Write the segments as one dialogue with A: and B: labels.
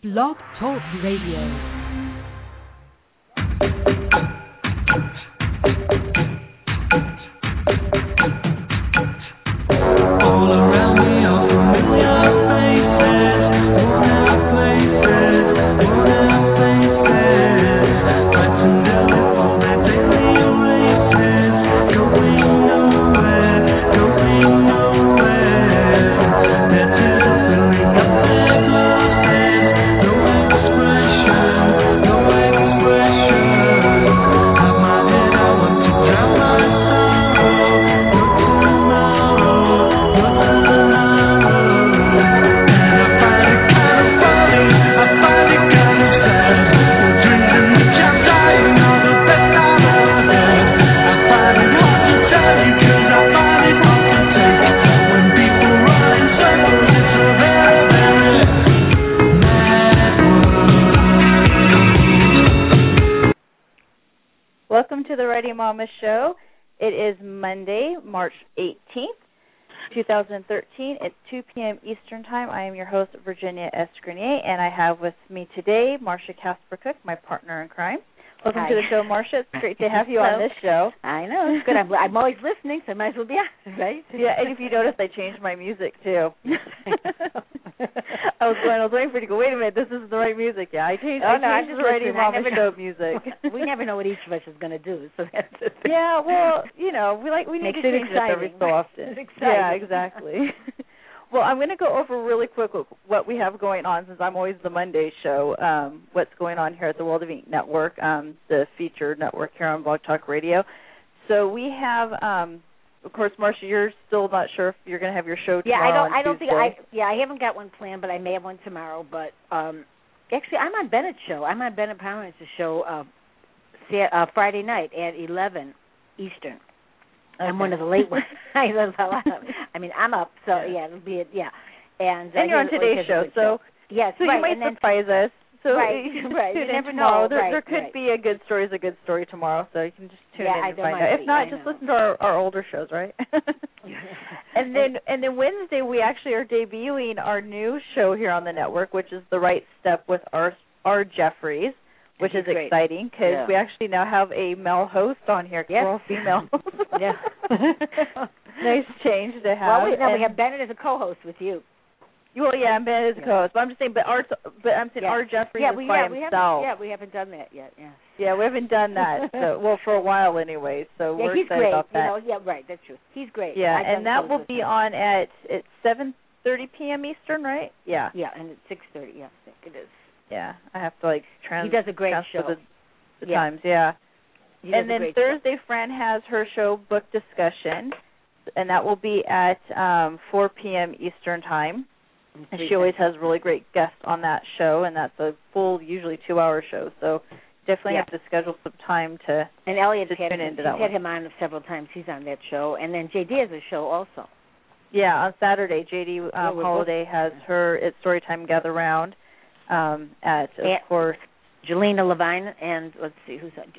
A: Blog Talk Radio.
B: Welcome to the Radio Mama Show. It is Monday, March 18th, 2013. It's 2 p.m. Eastern Time. I am your host, Virginia S. Grenier, and I have with me today Marcia Casper-Cook, my partner in crime. Welcome
C: Hi.
B: to the show, Marcia. It's great to have you on this show.
C: I know. It's good. I'm always listening, so I might as well be on, right?
B: Yeah, and if you notice, I changed my music, too. I was waiting for you to go, wait a minute, this isn't the right music. Yeah, I changed the Radio Mama Show music.
C: We never know what each of us is going to do, so that's the thing.
B: Yeah, well, we need
C: Makes
B: to
C: it
B: change it every so often.
C: It's exciting.
B: Yeah, exactly. Well, I'm going to go over really quick what we have going on, since I'm always the Monday show, what's going on here at the World of Ink Network, the featured network here on Blog Talk Radio. So we have, of course, Marcia, you're still not sure if you're going to have your show tomorrow.
C: I don't think I haven't got one planned, but I may have one tomorrow. But actually, I'm on Bennett's show. I'm on Bennett Pomerantz's show Friday night at 11 Eastern. Okay. I'm one of the late ones. I mean, I'm up, so yeah, it'll be yeah. And
B: you're on today's show, so
C: yes,
B: so
C: right,
B: you might surprise us. So
C: right. You never know.
B: There could be a good story tomorrow, so you can just tune in and find out. If not, just listen to our older shows, right? and then Wednesday we actually are debuting our new show here on the network, which is The Right Step with R. Jeffries. Which is exciting because we actually now have a male host on here. Yes. We're all female.
C: Yeah.
B: Nice change to have.
C: Well, we have Bennett as a co-host with you.
B: Well, yeah, I'm Bennett as a co-host. But I'm just saying, R. Jeffries is by himself.
C: We haven't done that yet. Yeah.
B: Yeah, we haven't done that. So, for a while anyway. So we're excited about that.
C: That's true. He's great.
B: Yeah, and that will be on at 7:30 p.m. Eastern, right? Yeah.
C: Yeah, and at 6:30. Yeah, I think it is.
B: Yeah, I have to
C: He does a great show.
B: The times, yeah. And then Thursday, Fran has her show Book Discussion, and that will be at 4 p.m. Eastern Time. And she always has really great guests on that show, and that's a full, usually 2-hour show. So definitely have to schedule some time to. And Elliot's
C: had him on several times. He's on that show, and then JD has a show also.
B: Yeah, on Saturday, JD Holiday has her It's Storytime Gather Round. Of course,
C: Jelena Levine and let's see,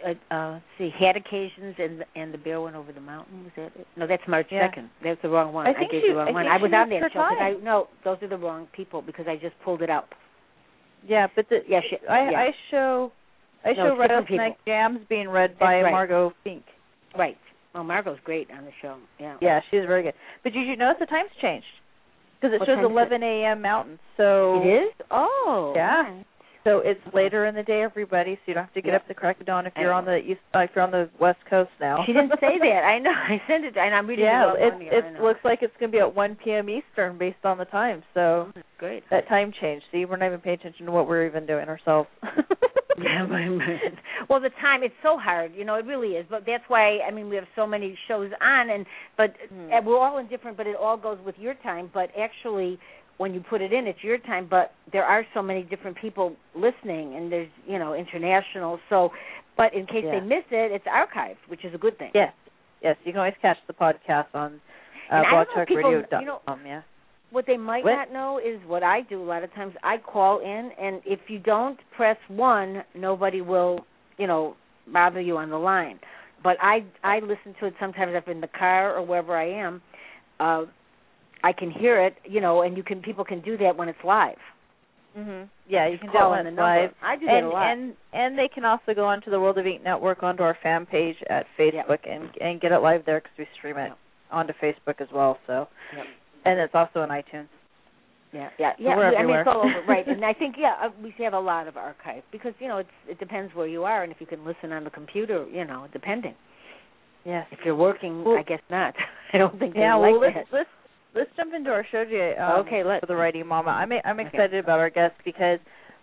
C: Had Occasions and the Bear Went Over the Mountain. Was that it? No, that's March 2nd. That's the wrong one. I gave you the wrong one. I was on that show. No, those are the wrong people because I just pulled it up.
B: Yeah, but I show Rattlesnake Jams being read by Margot Fink.
C: Right. Well, Margot's great on the show. Yeah.
B: Yeah, she's very good. But did you notice the time's changed? Because it shows 11 a.m. Mountain. So
C: it is? Oh.
B: Yeah. So it's later in the day, everybody, so you don't have to get up to crack of dawn if you're on the if you're on the West Coast now.
C: She didn't say that. I know. I sent it, and I'm reading it.
B: Yeah, it looks like it's going to be at 1 p.m. Eastern based on the time. So
C: great.
B: That time changed. See, we're not even paying attention to what we're even doing ourselves.
C: Yeah, well, the time, it's so hard, it really is. But that's why, we have so many shows on, but we're all in different, but it all goes with your time. But actually, when you put it in, it's your time. But there are so many different people listening, and there's, international. So, but in case they miss it, it's archived, which is a good thing.
B: Yes, you can always catch the podcast on blogtalkradio.com, yeah.
C: What they might not know is what I do a lot of times. I call in, and if you don't press 1, nobody will, bother you on the line. But I listen to it sometimes if I'm in the car or wherever I am. I can hear it, and people can do that when it's live.
B: Yeah, you can call in live.
C: I do that a lot.
B: And they can also go onto the World of Ink Network, onto our fan page at Facebook, and get it live there because we stream it onto Facebook as well. So, and it's also on iTunes.
C: Yeah.
B: So we're everywhere.
C: It's all over, right? And I think we have a lot of archive because it depends where you are and if you can listen on the computer, depending.
B: Yes.
C: If you're working, I guess not. I don't think they like that.
B: Let's jump into our show, Jay.
C: For
B: the Writing Mama. I'm excited about our guest because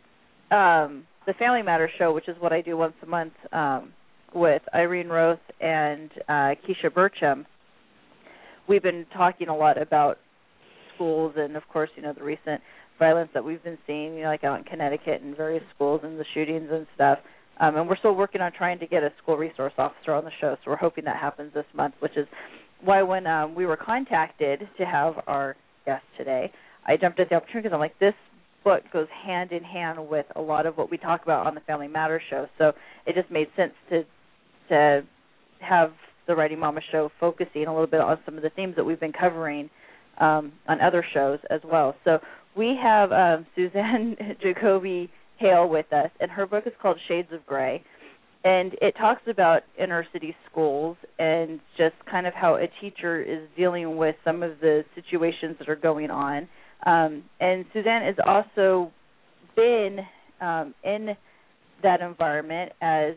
B: the Family Matters show, which is what I do once a month with Irene Roth and Keisha Burcham, we've been talking a lot about schools and, of course, the recent violence that we've been seeing, like out in Connecticut and various schools and the shootings and stuff. And we're still working on trying to get a school resource officer on the show, so we're hoping that happens this month, which is why when we were contacted to have our guest today, I jumped at the opportunity because I'm like, this book goes hand in hand with a lot of what we talk about on the Family Matters show. So it just made sense to have the Writing Mama show focusing a little bit on some of the themes that we've been covering on other shows as well. So we have Suzanne Jacoby Hale with us, and her book is called Shades of Gray. And it talks about inner city schools and just kind of how a teacher is dealing with some of the situations that are going on. And Suzanne has also been in that environment as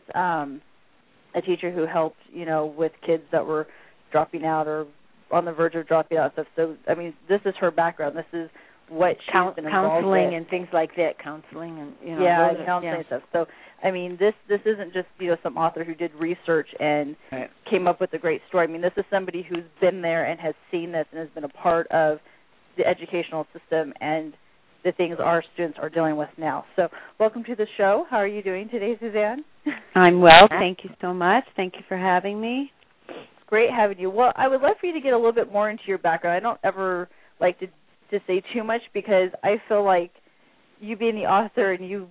B: a teacher who helped, with kids that were dropping out or on the verge of dropping out and stuff. So, I mean, this is her background. This is what she's been involved
C: counseling
B: with.
C: and things like that, counseling and
B: counseling and stuff. So, I mean, this isn't just some author who did research and came up with a great story. I mean, this is somebody who's been there and has seen this and has been a part of the educational system and the things our students are dealing with now. So, welcome to the show. How are you doing today, Suzanne?
D: I'm well. Thank you so much. Thank you for having me.
B: It's great having you. Well, I would love for you to get a little bit more into your background. I don't ever like to say too much because I feel like you being the author and you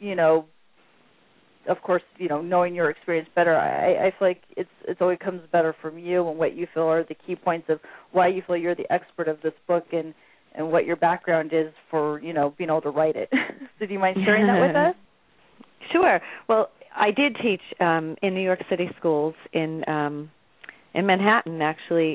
B: of course, knowing your experience better, I feel like it's always comes better from you and what you feel are the key points of why you feel you're the expert of this book and what your background is for, being able to write it. So do you mind sharing that with us?
D: Sure. Well, I did teach in New York City schools in Manhattan, actually,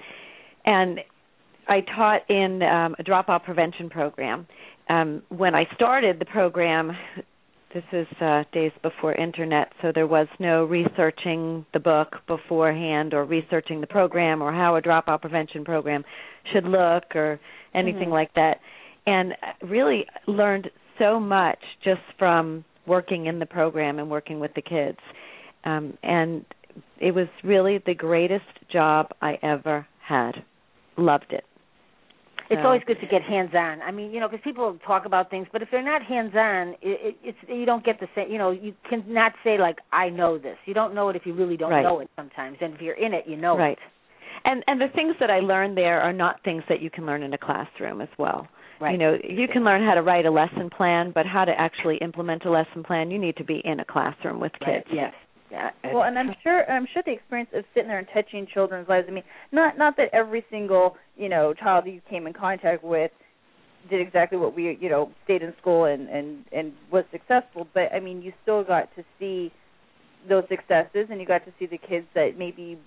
D: and I taught in a dropout prevention program. When I started the program, this is days before Internet, so there was no researching the book beforehand or researching the program or how a dropout prevention program should look or anything like that. And really learned so much just from working in the program and working with the kids. And it was really the greatest job I ever had. Loved it.
C: It's always good to get hands-on. I mean, because people talk about things, but if they're not hands-on, it's you don't get the same. You cannot say like I know this. You don't know it if you really don't know it sometimes. And if you're in it, you know it.
D: And the things that I learned there are not things that you can learn in a classroom as well.
B: Right.
D: You can learn how to write a lesson plan, but how to actually implement a lesson plan, you need to be in a classroom with kids.
C: Yes.
B: Yeah. Well, and I'm sure the experience of sitting there and touching children's lives. I mean, not that every single child you came in contact with did exactly what we stayed in school and was successful, but I mean, you still got to see those successes, and you got to see the kids that maybe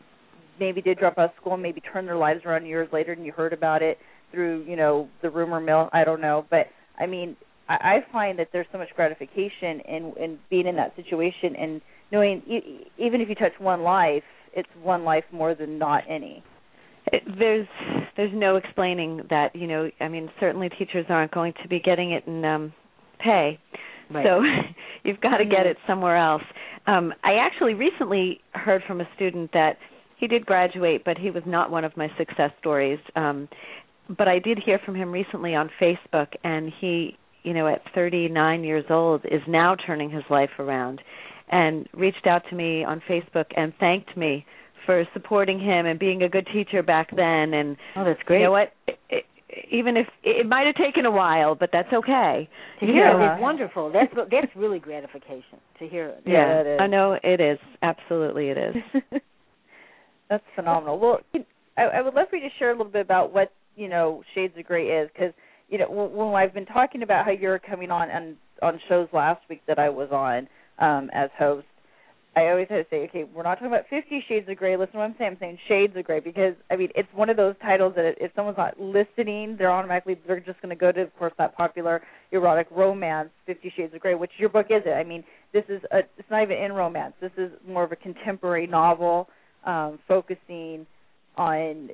B: did drop out of school and maybe turn their lives around years later, and you heard about it through the rumor mill. I don't know, but I mean, I find that there's so much gratification in being in that situation and knowing even if you touch one life, it's one life more than not any.
D: There's no explaining that. I mean, certainly teachers aren't going to be getting it in pay, so you've got to get it somewhere else. I actually recently heard from a student that he did graduate, but he was not one of my success stories. But I did hear from him recently on Facebook, and he, at 39 years old, is now turning his life around, and reached out to me on Facebook and thanked me for supporting him and being a good teacher back then. And
C: that's great.
D: You know what? Even if it might have taken a while, but that's okay.
C: To hear it is wonderful. That's really gratification to hear it.
D: Yeah, it is. I know it is. Absolutely, it is.
B: That's phenomenal. Well, I would love for you to share a little bit about what Shades of Gray is, because when I've been talking about how you're coming on shows last week that I was on as host, I always had to say, okay, we're not talking about 50 Shades of Grey. Listen to what I'm saying. I'm saying Shades of Grey because, it's one of those titles that if someone's not listening, they're just going to go to, of course, that popular erotic romance, 50 Shades of Grey, which your book isn't. It's not even in romance. This is more of a contemporary novel focusing on,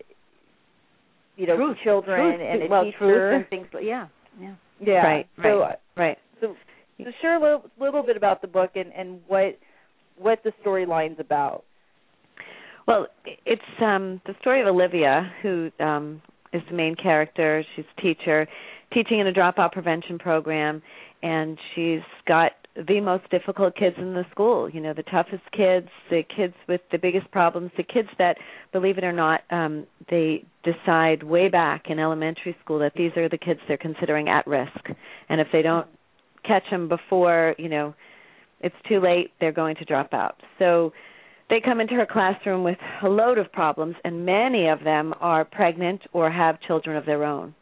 C: truth,
B: children
C: truth,
B: and a
C: teacher.
B: Truth
C: and things. Yeah.
B: Right.
C: Right.
B: So share a little bit about the book and what the storyline's about.
D: Well, it's the story of Olivia, who is the main character. She's a teacher, teaching in a dropout prevention program, and she's got the most difficult kids in the school, the toughest kids, the kids with the biggest problems, the kids that, believe it or not, they decide way back in elementary school that these are the kids they're considering at risk. And if they don't catch them before, it's too late, they're going to drop out. So they come into her classroom with a load of problems, and many of them are pregnant or have children of their own,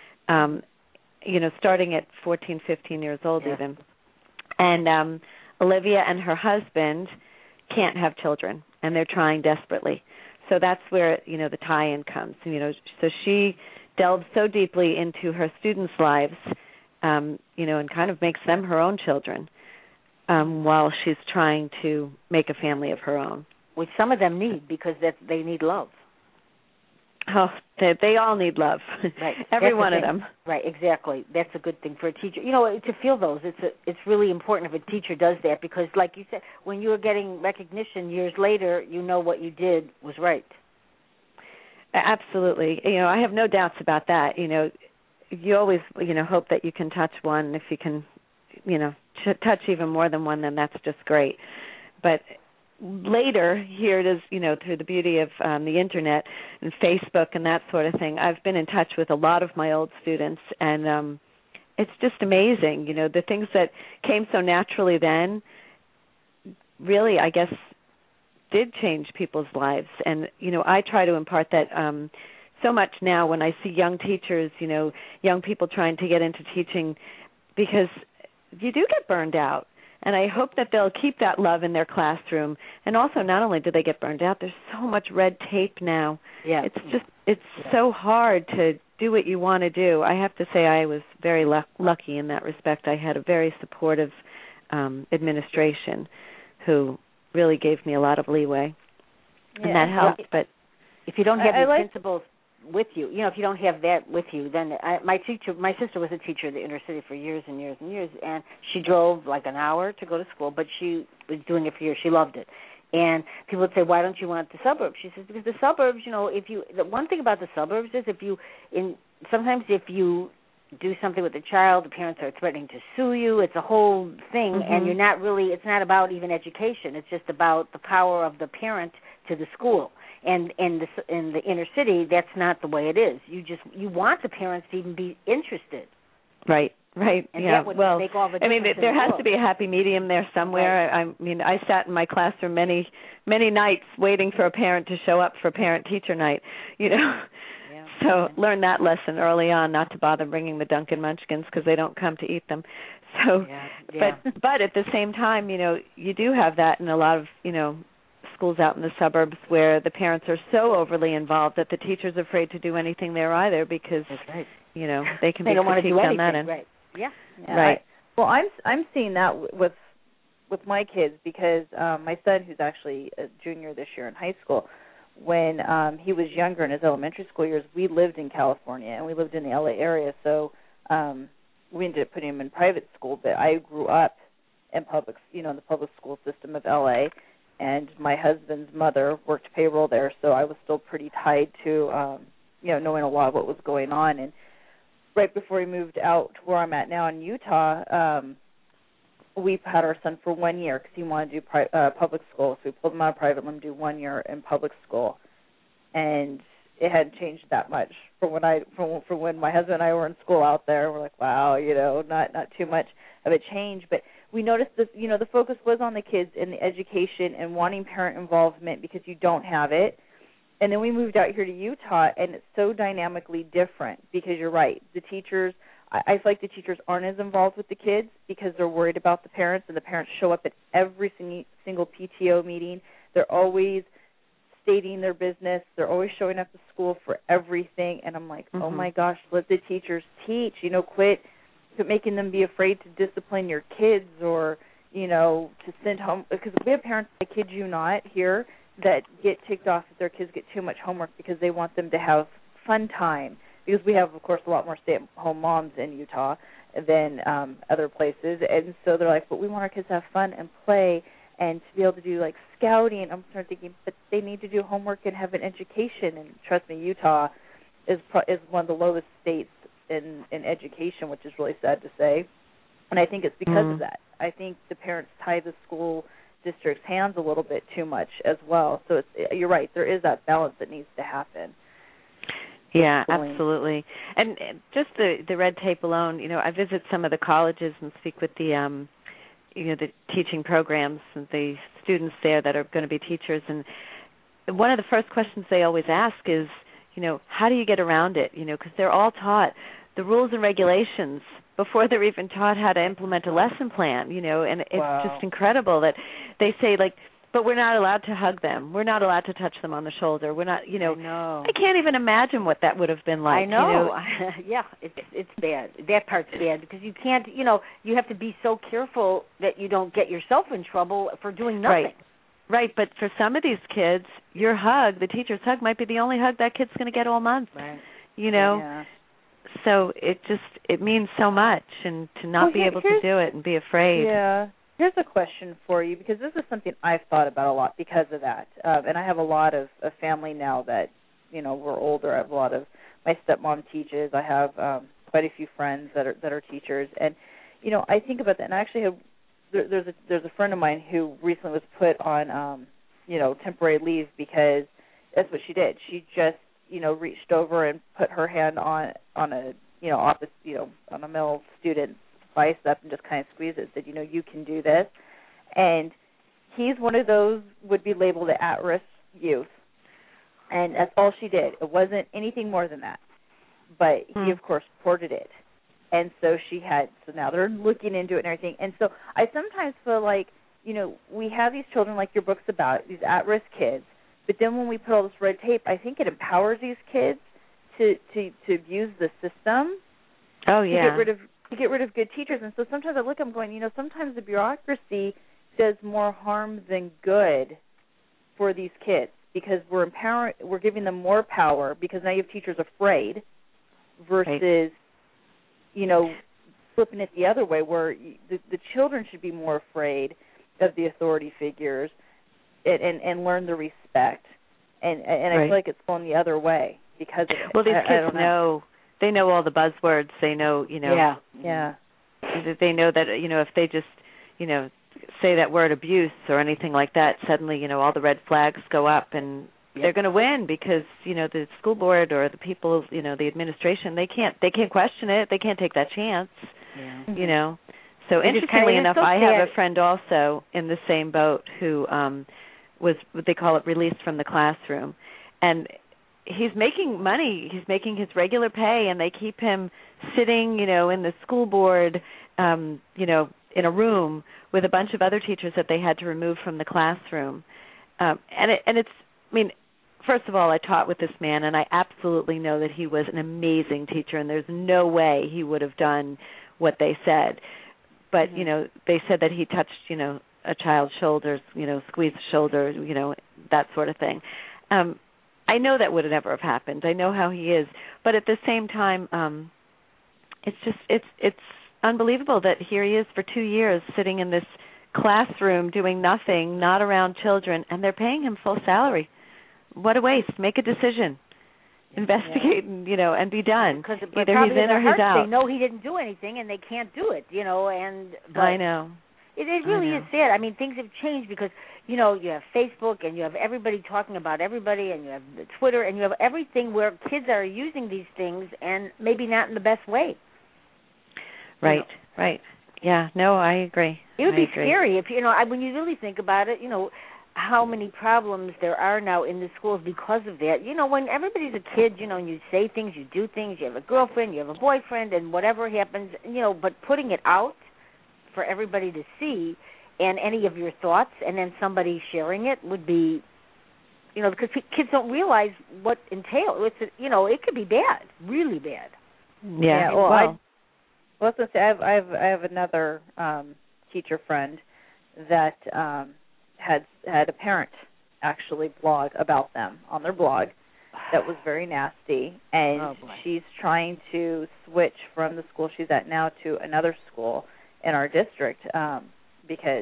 D: starting at 14, 15 years old even. And Olivia and her husband can't have children, and they're trying desperately. So that's where, the tie-in comes. So she delves so deeply into her students' lives, and kind of makes them her own children while she's trying to make a family of her own.
C: Which some of them need because they need love.
D: Oh, they all need love.
C: Right.
D: Every one of them.
C: Right, exactly. That's a good thing for a teacher. To feel those, it's really important if a teacher does that because, like you said, when you're getting recognition years later, what you did was right.
D: Absolutely. I have no doubts about that. You always, hope that you can touch one. If you can, touch even more than one, then that's just great. But later, here it is, through the beauty of the Internet and Facebook and that sort of thing, I've been in touch with a lot of my old students, and it's just amazing. The things that came so naturally then really, I guess, did change people's lives. And, I try to impart that so much now when I see young teachers, young people trying to get into teaching, because you do get burned out. And I hope that they'll keep that love in their classroom. And also, not only do they get burned out, there's so much red tape now.
C: Yeah.
D: It's so hard to do what you want to do. I have to say I was very lucky in that respect. I had a very supportive administration who really gave me a lot of leeway. And that helped. But
C: if you don't have the principals with you, if you don't have that with you, then my sister was a teacher in the inner city for years and years and years, and she drove like an hour to go to school, but she was doing it for years. She loved it. And people would say, why don't you want the suburbs? She says, because the suburbs, the one thing about the suburbs is sometimes if you do something with the child, the parents are threatening to sue you. It's a whole thing, and it's not about even education. It's just about the power of the parent to the school. And in the inner city, that's not the way it is. You want the parents to even be interested.
D: Right.
C: And that would make all the difference.
D: There has to be a happy medium there somewhere. Right. I sat in my classroom many nights waiting for a parent to show up for parent-teacher night, So learn that lesson early on, not to bother bringing the Dunkin' Munchkins because they don't come to eat them. So, But at the same time, you do have that in a lot of, schools out in the suburbs where the parents are so overly involved that the teacher's afraid to do anything there either because, they can be critiqued on that end.
C: Right. Yeah.
D: Right.
B: Well, I'm seeing that with my kids because my son, who's actually a junior this year in high school, when he was younger in his elementary school years, we lived in California and we lived in the LA area, so we ended up putting him in private school. But I grew up in in the public school system of LA. And my husband's mother worked payroll there, so I was still pretty tied to, knowing a lot of what was going on. And right before we moved out to where I'm at now in Utah, we had our son for 1 year because he wanted to do public school. So we pulled him out of private, let him do 1 year in public school. And it hadn't changed that much from when my husband and I were in school out there. We're like, wow, not too much of a change. But we noticed this, the focus was on the kids and the education and wanting parent involvement because you don't have it. And then we moved out here to Utah, and it's so dynamically different because you're right. The teachers, I feel like the teachers aren't as involved with the kids because they're worried about the parents, and the parents show up at every single PTO meeting. They're always stating their business. They're always showing up to school for everything. And I'm like, oh, my gosh, let the teachers teach. Quit making them be afraid to discipline your kids or, to send home. Because we have parents, I kid you not, here that get ticked off if their kids get too much homework because they want them to have fun time. Because we have, of course, a lot more stay-at-home moms in Utah than other places. And so they're like, but we want our kids to have fun and play and to be able to do, like, scouting. I'm starting thinking, but they need to do homework and have an education. And trust me, Utah is one of the lowest states in education, which is really sad to say. And I think it's because of that. I think the parents tie the school district's hands a little bit too much as well. So you're right. There is that balance that needs to happen.
D: Yeah, absolutely. And just the red tape alone, I visit some of the colleges and speak with the the teaching programs and the students there that are going to be teachers. And one of the first questions they always ask is, how do you get around it? Because they're all taught the rules and regulations before they're even taught how to implement a lesson plan, and it's just incredible that they say, like, but we're not allowed to hug them. We're not allowed to touch them on the shoulder. We're not,
C: I know.
D: I can't even imagine what that would have been like.
C: I know. Yeah, it's bad. That part's bad because you can't, you have to be so careful that you don't get yourself in trouble for doing nothing.
D: Right, but for some of these kids, your hug, the teacher's hug, might be the only hug that kid's going to get all month.
C: Right.
B: Yeah.
D: So it means so much, and to not be able to do it and be afraid.
B: Yeah. Here's a question for you, because this is something I've thought about a lot because of that. And I have a lot of family now that, we're older. I have a lot of, my stepmom teaches. I have quite a few friends that are teachers. And, I think about that. And I actually have, there's a friend of mine who recently was put on, temporary leave because that's what she did. She just, reached over and put her hand on a, on a male student's bicep and just kind of squeezed it, said, you can do this. And he's one of those would be labeled at-risk youth. And that's all she did. It wasn't anything more than that. But he, of course, reported it. And so so now they're looking into it and everything. And so I sometimes feel like, we have these children like your book's about, these at-risk kids. But then when we put all this red tape, I think it empowers these kids to abuse the system.
D: Oh, yeah.
B: To get rid of good teachers. And so sometimes I look, I'm going, sometimes the bureaucracy does more harm than good for these kids because we're giving them more power because now you have teachers afraid versus, flipping it the other way where the children should be more afraid of the authority figures and learn the respect. And I feel like it's going the other way because of it.
D: Well, these kids know. They know all the buzzwords. They know,
B: Yeah.
D: They know that, if they just, say that word abuse or anything like that, suddenly, all the red flags go up and they're going to win because, the school board or the people, the administration, they can't question it. They can't take that chance, So interestingly enough, I have a friend also in the same boat who was what they call it released from the classroom. And he's making money. He's making his regular pay, and they keep him sitting, in the school board, in a room with a bunch of other teachers that they had to remove from the classroom. First of all, I taught with this man, and I absolutely know that he was an amazing teacher, and there's no way he would have done what they said. But, they said that he touched, a child's shoulders, squeezed the shoulder, that sort of thing. I know that would never have happened. I know how he is. But at the same time, it's unbelievable that here he is for 2 years sitting in this classroom doing nothing, not around children, and they're paying him full salary. What a waste. Make a decision. Investigate and be done. Either he's in or he's out.
C: They know he didn't do anything and they can't do it, but
D: I know.
C: It really is sad. I mean, things have changed because, you have Facebook and you have everybody talking about everybody and you have the Twitter and you have everything where kids are using these things and maybe not in the best way.
D: Right, right. Yeah, no, I agree.
C: It would be scary if, when you really think about it, how many problems there are now in the schools because of that. You know, when everybody's a kid, you know, and you say things, you do things, you have a girlfriend, you have a boyfriend, and whatever happens, you know, but putting it out for everybody to see and any of your thoughts and then somebody sharing it would be, you know, because kids don't realize what entails. You know, it could be bad, really bad.
B: Yeah. Well, I was going to say I have another teacher friend that had a parent actually blog about them on their blog that was very nasty, and she's trying to switch from the school she's at now to another school in our district because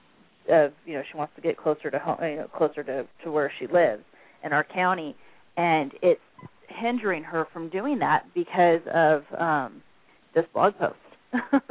B: you know, she wants to get closer to home, you know, closer to where she lives in our county, and it's hindering her from doing that because of this blog post.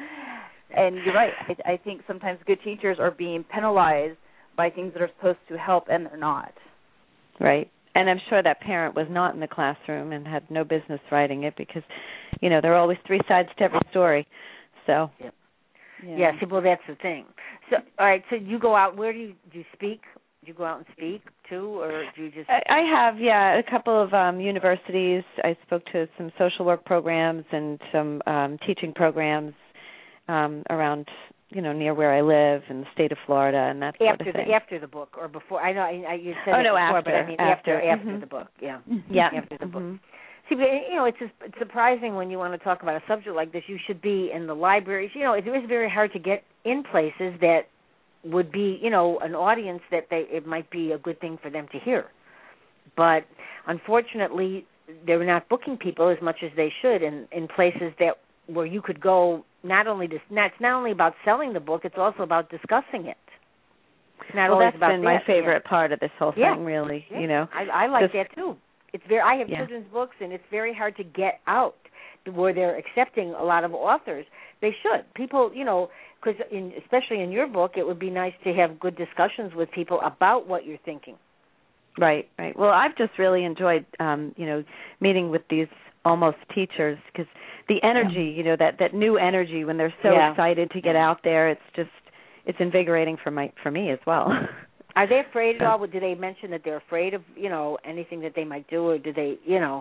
B: And you're right. I think sometimes good teachers are being penalized by things that are supposed to help, and they're not.
D: Right. And I'm sure that parent was not in the classroom and had no business writing it because, you know, there are always three sides to every story. So.
C: Yep. Yeah. See, well, that's the thing. So, all right. So you go out. Where do you speak? Do you go out and speak too, or do you just?
D: I have, yeah, a couple of universities. I spoke to some social work programs and some teaching programs around, you know, near where I live in the state of Florida and that sort of thing.
C: After the book or before? I know you said
D: no,
C: before,
D: after,
C: but I mean after the book. Yeah.
D: Yeah.
C: After the book. See, but, you know, it's surprising when you want to talk about a subject like this. You should be in the libraries. You know, it is very hard to get in places that would be, you know, an audience that it might be a good thing for them to hear. But unfortunately, they're not booking people as much as they should in places where you could go. It's not only about selling the book; it's also about discussing it. It's not always
D: that's
C: about
D: been my favorite part of this whole thing, really.
C: Yeah.
D: You know,
C: I like that too. I have children's books, and it's very hard to get out where they're accepting a lot of authors. They should. People, you know, because especially in your book, it would be nice to have good discussions with people about what you're thinking.
D: Right, right. Well, I've just really enjoyed, you know, meeting with these almost teachers because the energy, you know, that new energy when they're so excited to get out there, it's invigorating for me as well.
C: Are they afraid at all? Do they mention that they're afraid of, you know, anything that they might do, or do they, you know,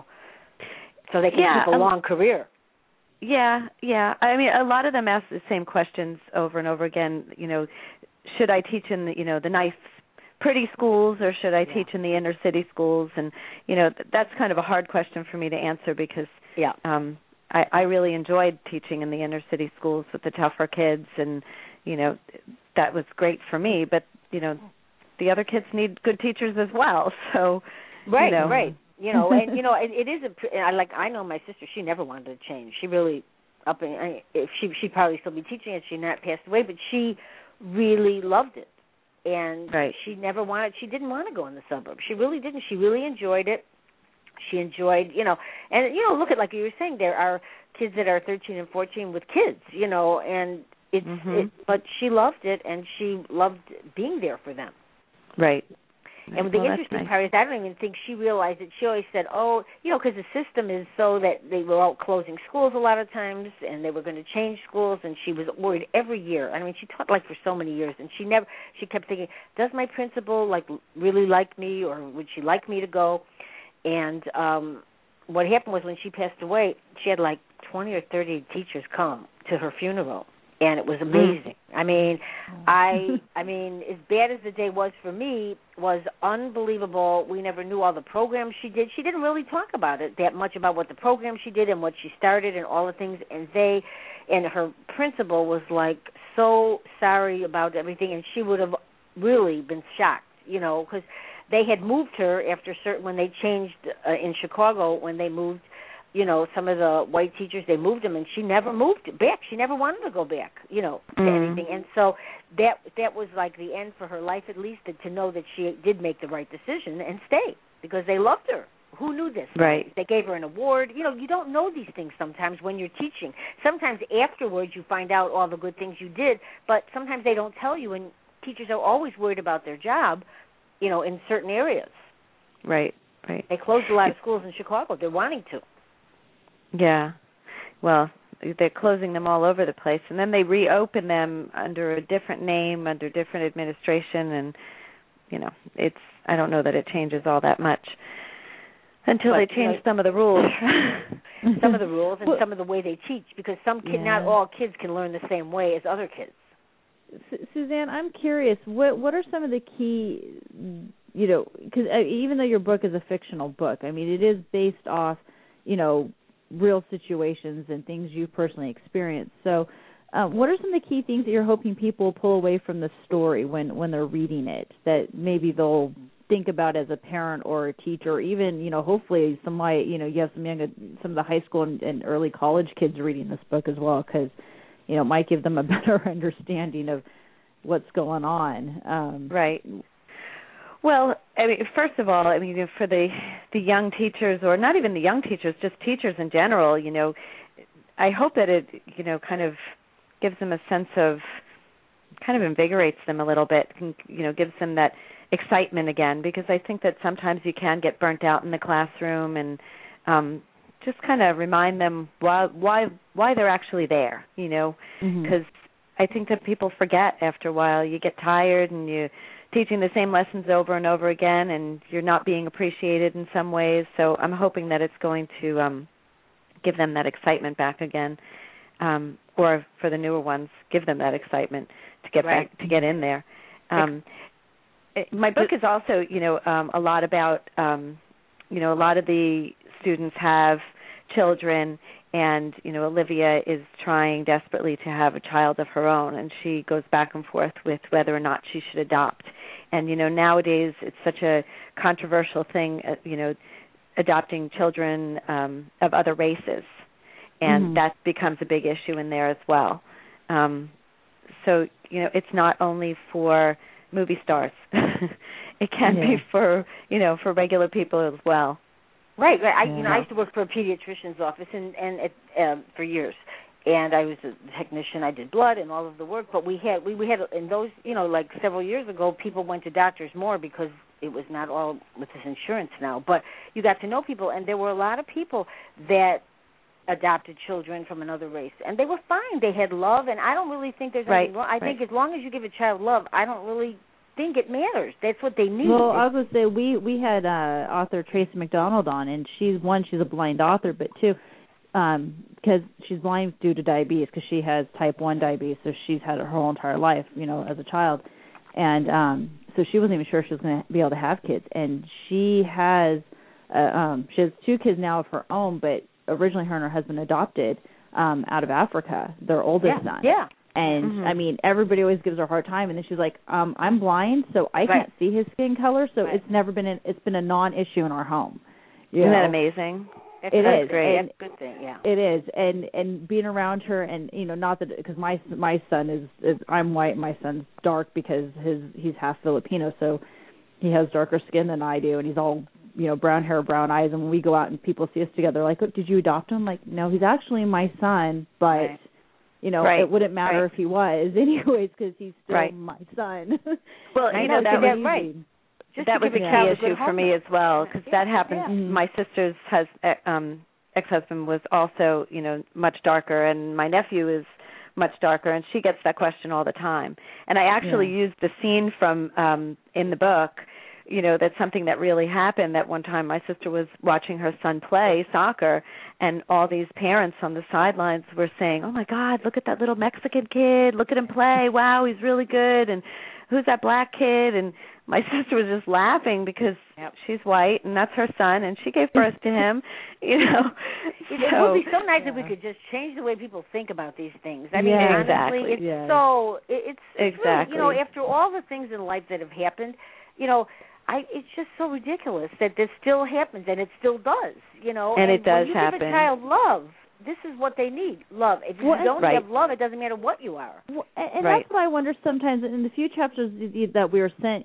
C: so they can keep a long career?
D: Yeah. I mean, a lot of them ask the same questions over and over again. You know, should I teach in the, you know, the nice, pretty schools, or should I teach in the inner city schools? And you know, that's kind of a hard question for me to answer because I really enjoyed teaching in the inner city schools with the tougher kids, and you know, that was great for me. But you know, the other kids need good teachers as well. So
C: right. You know, and you know, it is I know my sister. She never wanted to change. She really she'd probably still be teaching if she not passed away, but she really loved it, and she didn't want to go in the suburbs. She really didn't. She really enjoyed it. She enjoyed, you know, and you know, look at, like you were saying, there are kids that are 13 and 14 with kids, you know, and but she loved it, and she loved being there for them.
D: Right.
C: And the interesting part is I don't even think she realized it. She always said, oh, you know, because the system is so that they were all closing schools a lot of times, and they were going to change schools, and she was worried every year. I mean, she taught like for so many years, and she kept thinking, does my principal really like me, or would she like me to go? And what happened was when she passed away, she had like 20 or 30 teachers come to her funeral. And it was amazing. I mean, I mean, as bad as the day was for me, was unbelievable. We never knew all the programs she did. She didn't really talk about it that much, about what the program she did and what she started and all the things. And her principal was like so sorry about everything, and she would have really been shocked, you know, because they had moved her after when they changed in Chicago, when they moved. You know, some of the white teachers, they moved them, and she never moved back. She never wanted to go back, you know, to anything. And so that was like the end for her life, at least, to know that she did make the right decision and stay, because they loved her. Who knew this?
D: Right.
C: They gave her an award. You know, you don't know these things sometimes when you're teaching. Sometimes afterwards you find out all the good things you did, but sometimes they don't tell you, and teachers are always worried about their job, you know, in certain areas.
D: Right.
C: They closed a lot of schools in Chicago. They're wanting to.
D: Yeah. Well, they're closing them all over the place, and then they reopen them under a different name, under different administration, and I don't know that it changes all that much until they change some of the rules.
C: Some of the rules and some of the way they teach, because not all kids can learn the same way as other kids.
B: Suzanne, I'm curious, what are some of the key, because even though your book is a fictional book, I mean, it is based off, real situations and things you've personally experienced. So what are some of the key things that you're hoping people pull away from the story when they're reading it, that maybe they'll think about as a parent or a teacher, or even, hopefully you have some of the high school and early college kids reading this book as well, because it might give them a better understanding of what's going on.
D: Right. Well, I mean, first of all, for the young teachers, or not even the young teachers, just teachers in general, I hope that it, kind of gives them a sense of, kind of invigorates them a little bit, gives them that excitement again, because I think that sometimes you can get burnt out in the classroom, and just kind of remind them why they're actually there, because I think that people forget after a while. You get tired and you're teaching the same lessons over and over again, and you're not being appreciated in some ways. So I'm hoping that it's going to give them that excitement back again, or for the newer ones, give them that excitement to get back, to get in there. My book is also, a lot about, a lot of the students have children, and, Olivia is trying desperately to have a child of her own, and she goes back and forth with whether or not she should adopt. And, nowadays it's such a controversial thing, adopting children of other races, and that becomes a big issue in there as well. So, it's not only for movie stars. It can be for, for regular people as well.
C: Right. I used to work for a pediatrician's office and for years, and I was a technician. I did blood and all of the work, but we had in those, like several years ago, people went to doctors more because it was not all with this insurance now. But you got to know people, and there were a lot of people that adopted children from another race, and they were fine. They had love, and I don't really think there's anything wrong. I think as long as you give a child love, I don't really think it matters. That's what they need.
B: Well, I was going to say, we had author Tracy McDonald on, and she's a blind author, but two, because she's blind due to diabetes, because she has type 1 diabetes, so she's had her whole entire life, as a child, and so she wasn't even sure she was going to be able to have kids, and she has 2 kids now of her own, but originally her and her husband adopted out of Africa, their oldest son.
C: Yeah.
B: And, I mean, everybody always gives her a hard time. And then she's like, I'm blind, so I can't see his skin color, so it's never been it's been a non-issue in our home.
D: Isn't that amazing?
B: It is.
C: Great.
B: And
C: that's a good thing, yeah.
B: It is. And being around her, and, not that, because my son is I'm white, my son's dark because he's half Filipino, so he has darker skin than I do, and he's all, brown hair, brown eyes. And when we go out and people see us together, like, look, did you adopt him? Like, no, he's actually my son, but... it wouldn't matter if he was anyways, because he's still my son.
D: Well, that was that was a key issue for me as well, because that happens. Yeah. My sister's ex-husband was also, much darker, and my nephew is much darker, and she gets that question all the time. And I actually used the scene from in the book. That's something that really happened. That one time my sister was watching her son play soccer, and all these parents on the sidelines were saying, oh, my God, look at that little Mexican kid. Look at him play. Wow, he's really good. And who's that black kid? And my sister was just laughing because she's white, and that's her son, and she gave birth to him. It
C: would be so nice if we could just change the way people think about these things. I mean, honestly, it's
D: exactly.
C: Really, after all the things in life that have happened, it's just so ridiculous that this still happens, and it still does,
D: And it does happen.
C: When you give a child love, this is what they need, love. If you don't have love, it doesn't matter what you are.
B: Well, and that's what I wonder sometimes in the few chapters that we were sent,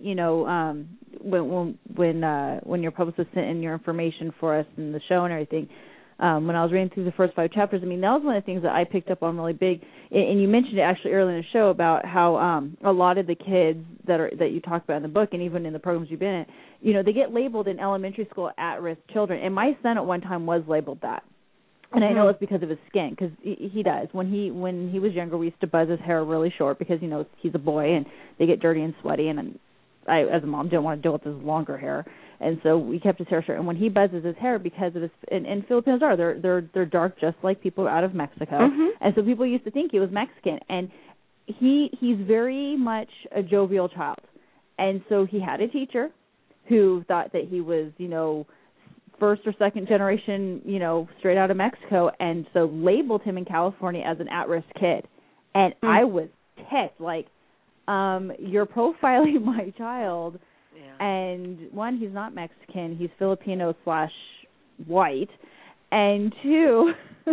B: when your publicist sent in your information for us in the show and everything. When I was reading through the first 5 chapters, I mean, that was one of the things that I picked up on really big. And you mentioned it actually earlier in the show about how a lot of the kids that you talk about in the book, and even in the programs you've been in, they get labeled in elementary school at-risk children. And my son at one time was labeled that. And I know it's because of his skin, because he does. When he was younger, we used to buzz his hair really short because, he's a boy and they get dirty and sweaty. And I, as a mom, didn't want to deal with his longer hair, and so we kept his hair short. And when he buzzes his hair, because of his, and Filipinos they're dark, just like people out of Mexico, and so people used to think he was Mexican, and he's very much a jovial child, and so he had a teacher who thought that he was, first or second generation, straight out of Mexico, and so labeled him in California as an at-risk kid. And I was ticked, like, you're profiling my child. Yeah. And one, he's not Mexican, he's Filipino/white, and two,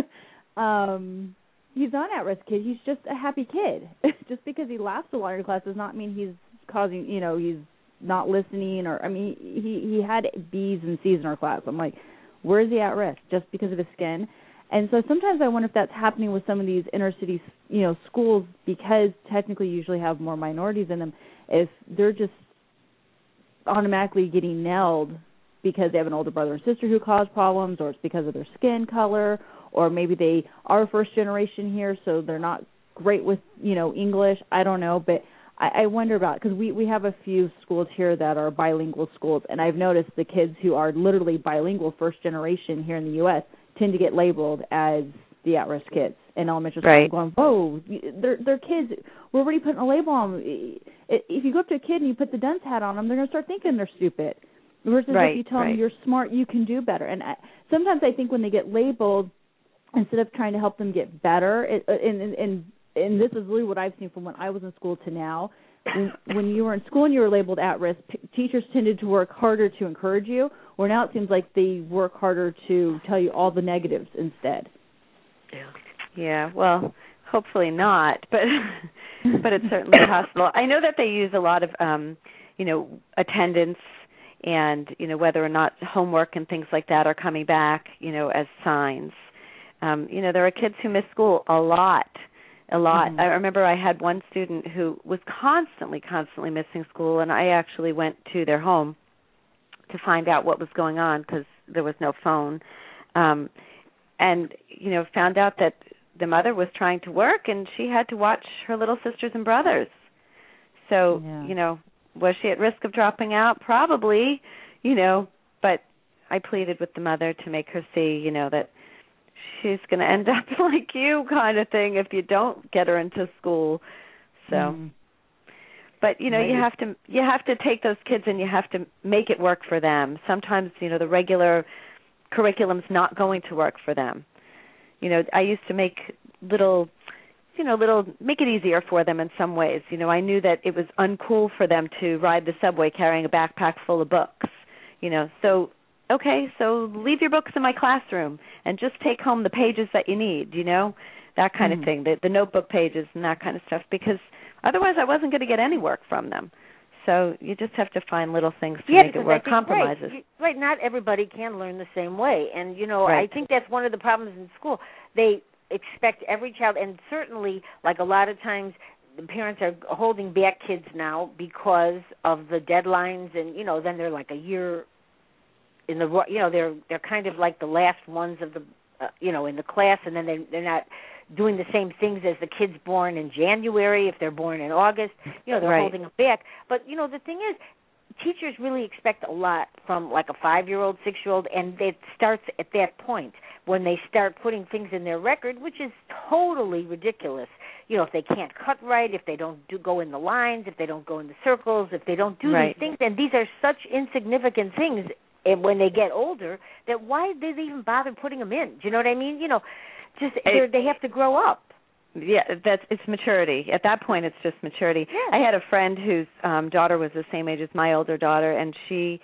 B: he's not an at-risk kid, he's just a happy kid. Just because he laughs a lot in class does not mean he's causing, he's not listening, or, he had B's and C's in our class. I'm like, where is he at risk? Just because of his skin? And so sometimes I wonder if that's happening with some of these inner city, schools, because technically usually have more minorities in them, if they're just automatically getting nailed because they have an older brother and sister who cause problems, or it's because of their skin color, or maybe they are first generation here, so they're not great with, English. I don't know, but I wonder about it, because we have a few schools here that are bilingual schools, and I've noticed the kids who are literally bilingual first generation here in the U.S. tend to get labeled as the at-risk kids in elementary school.
D: Right.
B: Going, whoa, they're kids. We're already putting a label on them. If you go up to a kid and you put the dunce hat on them, they're going to start thinking they're stupid. Versus if you tell them you're smart, you can do better. And sometimes I think when they get labeled, instead of trying to help them get better, and this is really what I've seen from when I was in school to now, when you were in school and you were labeled at risk, teachers tended to work harder to encourage you, where now it seems like they work harder to tell you all the negatives instead.
D: Yeah, well, hopefully not, but it's certainly possible. I know that they use a lot of, attendance and, whether or not homework and things like that are coming back, as signs. There are kids who miss school a lot. Mm-hmm. I remember I had one student who was constantly missing school, and I actually went to their home to find out what was going on, because there was no phone, and found out that the mother was trying to work and she had to watch her little sisters and brothers. So, was she at risk of dropping out? Probably, but I pleaded with the mother to make her see, that she's going to end up like you, kind of thing, if you don't get her into school. So, but you have to take those kids and you have to make it work for them. Sometimes the regular curriculum's not going to work for them. I used to make make it easier for them in some ways. I knew that it was uncool for them to ride the subway carrying a backpack full of books. So leave your books in my classroom and just take home the pages that you need, that kind of thing, the notebook pages and that kind of stuff, because otherwise I wasn't going to get any work from them. So you just have to find little things to make it work, compromises.
C: Right, not everybody can learn the same way. And, I think that's one of the problems in school. They expect every child, and certainly, like a lot of times, the parents are holding back kids now because of the deadlines, and, then they're like a year in the, they're kind of like the last ones of the, in the class, and then they're not doing the same things as the kids born in January. If they're born in August, they're holding them back. But, the thing is, teachers really expect a lot from like a 5-year-old, 6-year-old, and it starts at that point when they start putting things in their record, which is totally ridiculous. If they can't cut right, if they don't go in the lines, if they don't go in the circles, if they don't do these things, and these are such insignificant things when they get older, that why did they even bother putting them in? Do you know what I mean? They have to grow up.
D: Yeah, it's maturity. At that point, it's just maturity.
C: Yeah.
D: I had a friend whose daughter was the same age as my older daughter, and she,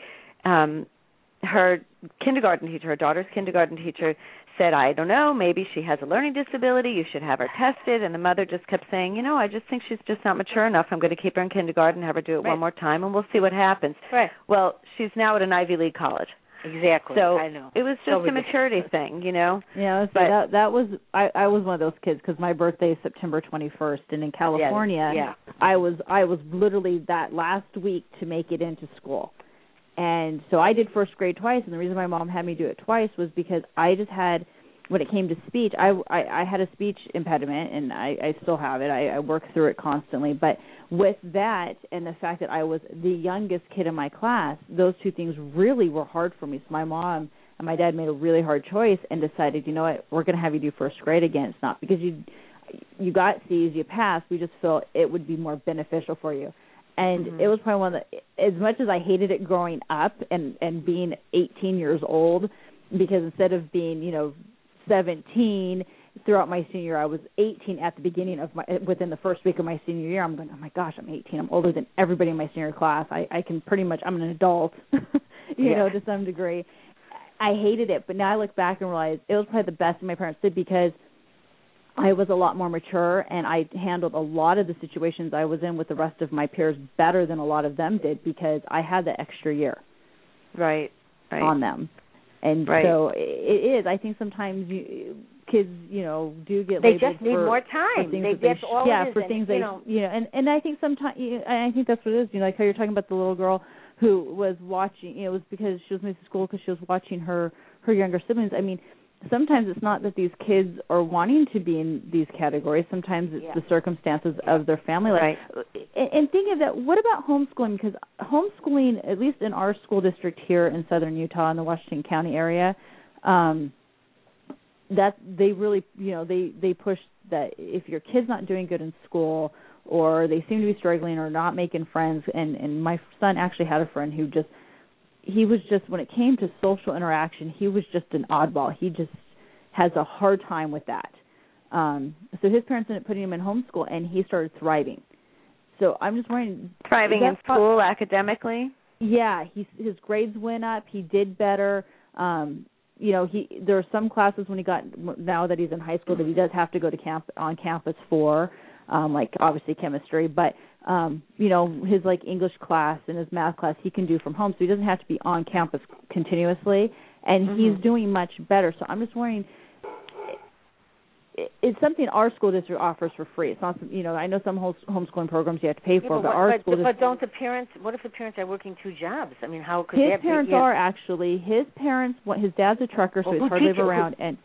D: her daughter's kindergarten teacher said, I don't know, maybe she has a learning disability, you should have her tested, and the mother just kept saying, I just think she's just not mature enough. I'm going to keep her in kindergarten, have her do it one more time, and we'll see what happens.
C: Right.
D: Well, she's now at an Ivy League college.
C: Exactly.
D: So
C: I know.
D: It was just a maturity thing,
B: Yeah, but that was I was one of those kids, because my birthday is September 21st, and in California, I was literally that last week to make it into school, and so I did first grade twice. And the reason my mom had me do it twice was because I just had
E: when it came to speech, I had a speech impediment, and I still have it. I work through it constantly. But with that and the fact that I was the youngest kid in my class, those two things really were hard for me. So my mom and my dad made a really hard choice and decided, you know what, we're going to have you do first grade again. It's not because you got C's, you passed. We just felt it would be more beneficial for you. And it was probably one of the, as much as I hated it growing up and being 18 years old, because instead of being, 17 throughout my senior year, I was 18 at the beginning of within the first week of my senior year. I'm going, oh my gosh, I'm 18. I'm older than everybody in my senior class. I can pretty much, I'm an adult, to some degree. I hated it, but now I look back and realize it was probably the best thing my parents did, because I was a lot more mature, and I handled a lot of the situations I was in with the rest of my peers better than a lot of them did, because I had the extra year
D: right.
E: on them. And so it is. I think sometimes kids, do get
C: they
E: labeled
C: just need more time. That's all it is.
E: For things and I think sometimes, I think that's what it is. Like how you're talking about the little girl who was watching. It was because she was missing school because she was watching her younger siblings. I mean, sometimes it's not that these kids are wanting to be in these categories. Sometimes it's the circumstances of their family life.
D: Right.
E: And think of that. What about homeschooling? Because homeschooling, at least in our school district here in southern Utah, in the Washington County area, that they really, they push that if your kid's not doing good in school, or they seem to be struggling or not making friends, and my son actually had a friend who he was just, when it came to social interaction, he was just an oddball. He just has a hard time with that. So his parents ended up putting him in homeschool, and he started thriving. So I'm just wondering.
D: Thriving in school academically?
E: Yeah, his grades went up. He did better. There are some classes now that he's in high school, that he does have to go to on campus for, like obviously chemistry, but his like English class and his math class he can do from home, so he doesn't have to be on campus continuously, and he's doing much better. So I'm just wondering, it's something our school district offers for free. It's not, I know some homeschooling programs you have to pay for, but our school district.
C: But don't the parents? What if the parents are working two jobs? I mean, how could
E: his parents are actually his parents? His dad's a trucker, so it's hard to live around, and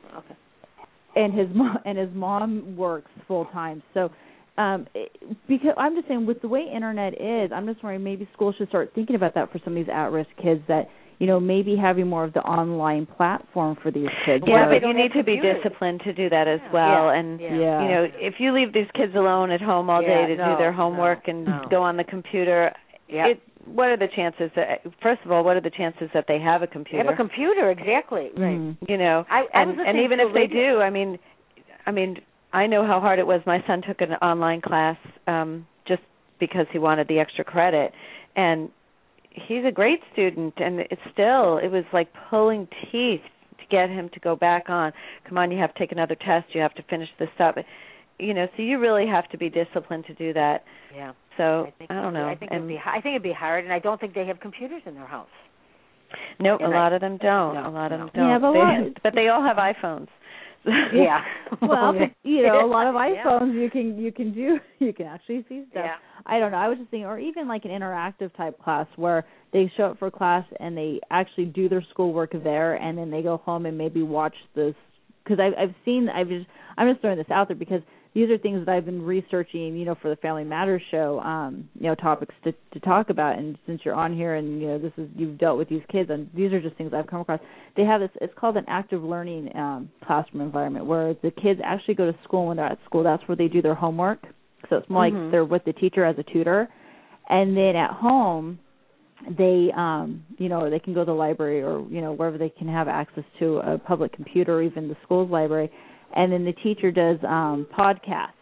E: his mom works full time. So. Because I'm just saying, with the way internet is, I'm just wondering maybe schools should start thinking about that for some of these at-risk kids, that, maybe having more of the online platform for these kids.
D: Yeah, but you need to be disciplined to do that as well. And, if you leave these kids alone at home all day to do their homework and go on the computer, what are the chances first of all, what are the chances that they have a computer?
C: They have a computer, exactly. Right.
D: And even if they do, I mean, I know how hard it was. My son took an online class just because he wanted the extra credit, and he's a great student, and it was like pulling teeth to get him to go back on. Come on, you have to take another test. You have to finish this up. So you really have to be disciplined to do that.
C: Yeah.
D: So I don't know.
C: I think it'd be hard, and I don't think they have computers in their house.
D: Nope, a lot of them don't. A lot of them don't.
E: Yeah,
D: but they all have iPhones.
C: Yeah.
E: Well, a lot of iPhones you can actually see stuff.
C: Yeah.
E: I don't know. I was just thinking, or even like an interactive type class where they show up for class and they actually do their schoolwork there, and then they go home and maybe watch this. Because I'm just throwing this out there because these are things that I've been researching, for the Family Matters show, topics to talk about. And since you're on here and, you've dealt with these kids, and these are just things I've come across. They have this, it's called an active learning classroom environment, where the kids actually go to school. When they're at school, that's where they do their homework. So it's more like they're with the teacher as a tutor. And then at home, they, they can go to the library or, wherever they can have access to a public computer or even the school's library. And then the teacher does podcasts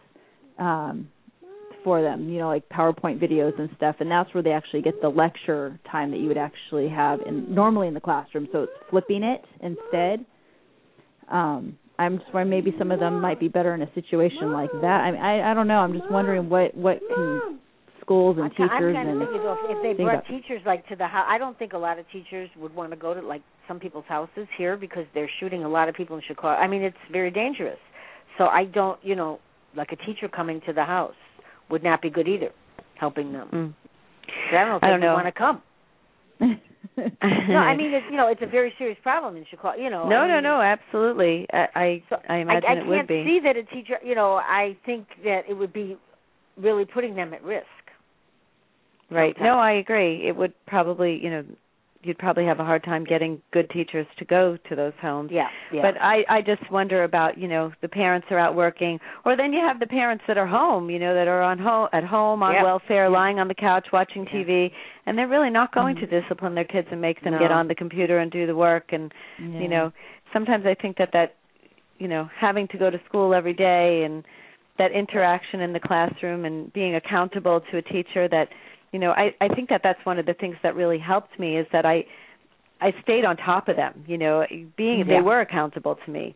E: for them, like PowerPoint videos and stuff. And that's where they actually get the lecture time that you would actually have normally in the classroom. So it's flipping it instead. I'm just wondering maybe some of them might be better in a situation like that. I don't know. I'm just wondering what can schools and teachers and
C: if they brought teachers to the house. I don't think a lot of teachers would want to go to some people's houses here because they're shooting a lot of people in Chicago. I mean, it's very dangerous. So I don't, like a teacher coming to the house would not be good either, helping them. I don't know if they want to come. No, I mean, it's a very serious problem in Chicago.
D: No, absolutely. I imagine it would be.
C: I can't see that a teacher. I think that it would be really putting them at risk.
D: Right.
C: Sometimes.
D: No, I agree. It would probably, you'd probably have a hard time getting good teachers to go to those homes.
C: Yeah.
D: But I just wonder about, the parents are out working, or then you have the parents that are home, that are at home on welfare, lying on the couch watching TV, and they're really not going to discipline their kids and make them get on the computer and do the work. And, sometimes I think that, having to go to school every day and that interaction in the classroom and being accountable to a teacher that, I think that's one of the things that really helped me is that I stayed on top of them, they were accountable to me,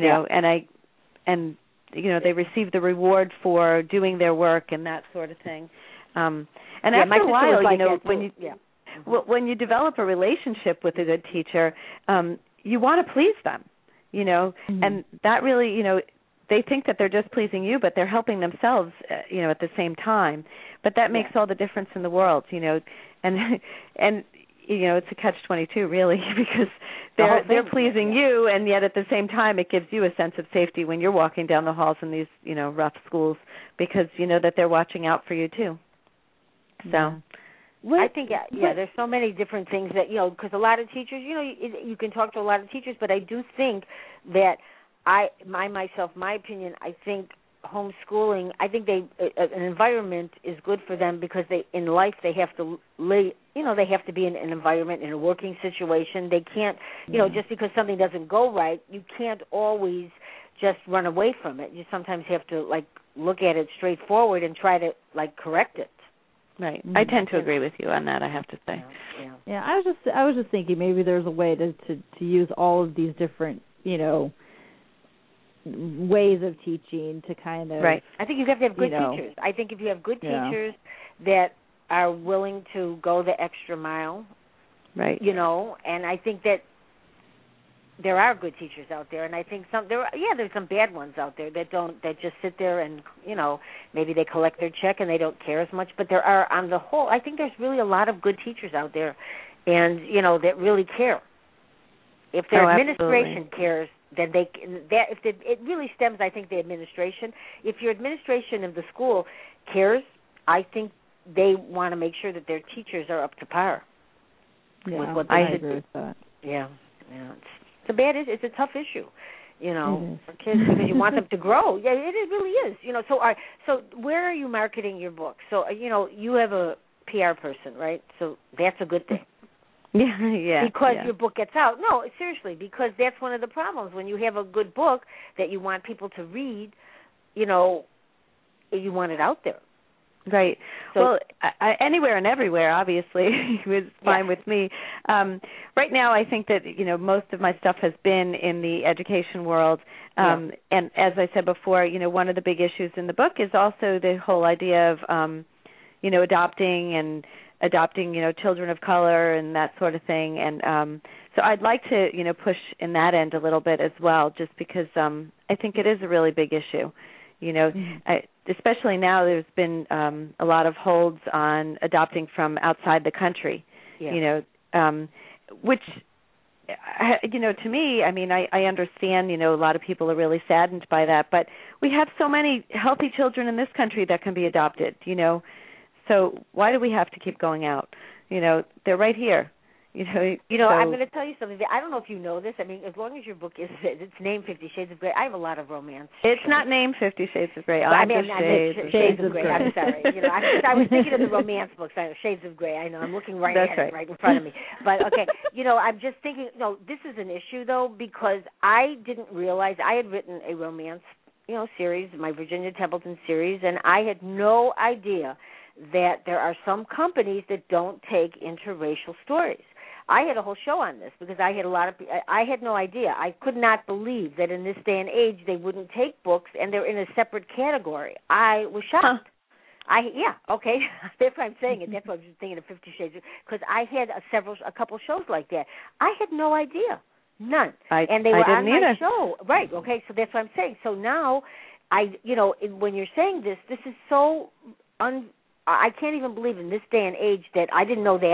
D: and they received the reward for doing their work and that sort of thing. And after a while, when you develop a relationship with a good teacher, you want to please them, and that really, they think that they're just pleasing you, but they're helping themselves, at the same time. But that makes all the difference in the world, and it's a catch-22 really, because they're pleasing you, and yet at the same time it gives you a sense of safety when you're walking down the halls in these, rough schools, because you know that they're watching out for you too. So.
C: I think, there's so many different things that, because a lot of teachers, you can talk to a lot of teachers, but I do think that my opinion, I think homeschooling, I think an environment is good for them because in life they have to they have to be in an environment, in a working situation. They can't, just because something doesn't go right, you can't always just run away from it. You sometimes have to, look at it straightforward and try to, correct it.
D: Right. I tend to agree with you on that, I have to say.
E: Yeah, I was just thinking maybe there's a way to use all of these different, ways of teaching to kind of...
D: Right.
C: I think you have to have good teachers. I think if you have good teachers that are willing to go the extra mile,
D: right?
C: And I think that there are good teachers out there, and I think there's some bad ones out there that just sit there and, maybe they collect their check and they don't care as much, but there are, on the whole, I think there's really a lot of good teachers out there, and, that really care. If their administration cares, then it really stems, I think, the administration. If your administration of the school cares, I think they want to make sure that their teachers are up to par with what they
E: I agree with that.
C: Yeah. It's a tough issue, for kids, because you want them to grow. Yeah, it really is. So where are you marketing your book? So you have a PR person, right? So that's a good thing.
D: Yeah.
C: Because your book gets out. No, seriously, because that's one of the problems. When you have a good book that you want people to read, you want it out there.
D: Right. So, well, anywhere and everywhere, obviously, is fine with me. Right now, I think that, most of my stuff has been in the education world. And as I said before, one of the big issues in the book is also the whole idea of, adopting, children of color and that sort of thing. And so I'd like to, push in that end a little bit as well, just because I think it is a really big issue. Especially now there's been a lot of holds on adopting from outside the country, which, to me, I mean, I understand, a lot of people are really saddened by that, but we have so many healthy children in this country that can be adopted, so why do we have to keep going out? They're right here. So.
C: I'm going to tell you something. I don't know if you know this. I mean, as long as your book it's named 50 Shades of Grey, I have a lot of romance.
D: It's not named 50 Shades of Grey.
C: Shades of Grey. I'm sorry. I was thinking of the romance books. I know, Shades of Grey. I know. I'm looking right at it right in front of me. But, okay, I'm just thinking, this is an issue, though, because I didn't realize I had written a romance, series, my Virginia Templeton series, and I had no idea that there are some companies that don't take interracial stories. I had a whole show on this because I had no idea. I could not believe that in this day and age they wouldn't take books and they're in a separate category. I was shocked. That's why I'm saying it. That's why I was just thinking of 50 Shades, because I had a couple shows like that. I had no idea, none, and they were on my show, right? Okay, so that's what I'm saying. So now, when you're saying this is so I can't even believe in this day and age that I didn't know that.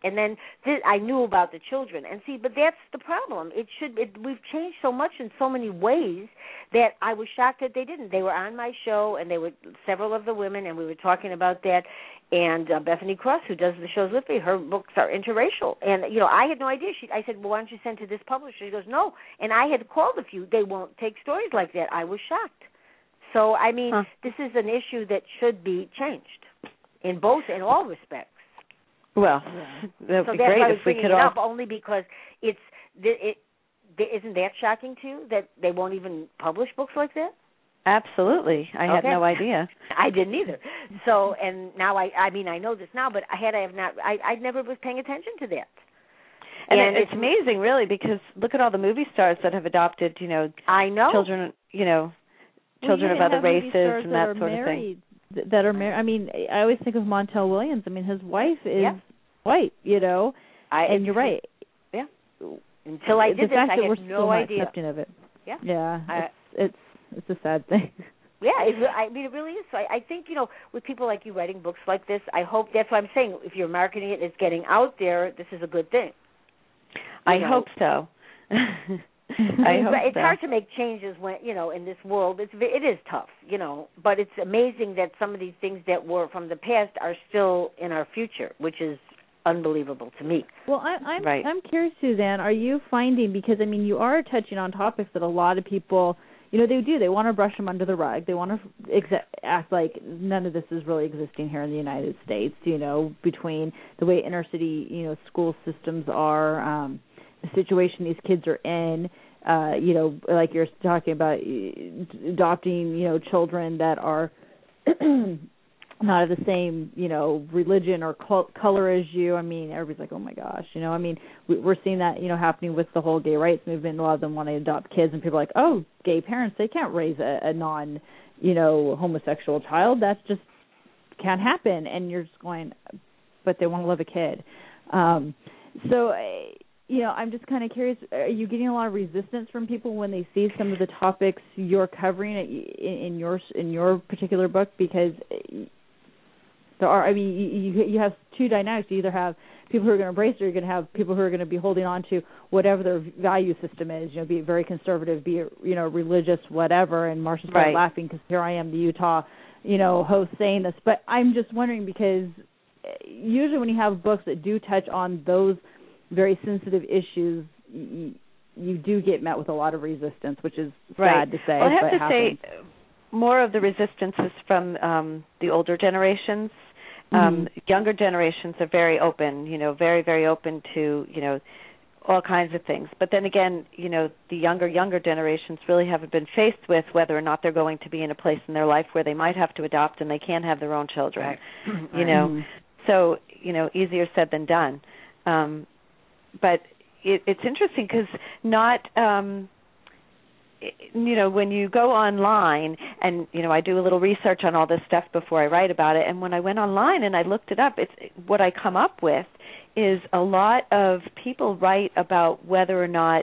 C: And then I knew about the children. And see, but that's the problem. We've changed so much in so many ways that I was shocked that they didn't. They were on my show, and they were several of the women, and we were talking about that. And Bethany Cross, who does the shows with me, her books are interracial. And, I had no idea. I said, well, why don't you send to this publisher? She goes, no. And I had called a few. They won't take stories like that. I was shocked. So, I mean, this is an issue that should be changed in all respects.
D: Well, that would be great if we could all.
C: Up only because isn't that shocking to you that they won't even publish books like that?
D: Absolutely. I had no idea.
C: I didn't either. So, and now I know this now, but I never was paying attention to that.
D: And it's amazing, really, because look at all the movie stars that have adopted,
C: I know.
D: Children, children of other races and that sort of thing.
E: That are married. I mean, I always think of Montel Williams. I mean, his wife is white, and you're right.
C: Yeah. Until I did this, I had no idea.
E: Accepting of it.
C: Yeah.
E: Yeah. It's a sad thing.
C: Yeah, it really is. So I think, with people like you writing books like this, I hope that's what I'm saying. If you're marketing it, it's getting out there, this is a good thing.
D: I hope so.
C: It's hard to make changes when, in this world. It is tough, but it's amazing that some of these things that were from the past are still in our future, which is unbelievable to me.
E: Well, I'm curious, Suzanne, are you finding, because, I mean, you are touching on topics that a lot of people, they want to brush them under the rug. They want to act like none of this is really existing here in the United States, between the way inner city, school systems are, the situation these kids are in, like you're talking about adopting, children that are not of the same, religion or color as you. I mean, everybody's like, oh my gosh, I mean, we're seeing that, happening with the whole gay rights movement. A lot of them want to adopt kids, and people are like, oh, gay parents, they can't raise a non, homosexual child. That's just can't happen. And you're just going, but they want to love a kid. So, I'm just kind of curious, are you getting a lot of resistance from people when they see some of the topics you're covering in your particular book? Because there are, I mean, you have two dynamics. You either have people who are going to embrace it, or you're going to have people who are going to be holding on to whatever their value system is, be it very conservative, be it, religious, whatever. And Marcia started laughing because here I am, the Utah, host saying this. But I'm just wondering, because usually when you have books that do touch on those very sensitive issues, you do get met with a lot of resistance, which is sad to say.
D: Well, I have to say, more of the resistance is from the older generations. Younger generations are very open, very, very open to, all kinds of things. But then again, the younger generations really haven't been faced with whether or not they're going to be in a place in their life where they might have to adopt and they can't have their own children, So, easier said than done. But it's interesting because when you go online, and, I do a little research on all this stuff before I write about it, and when I went online and I looked it up, what I come up with is a lot of people write about whether or not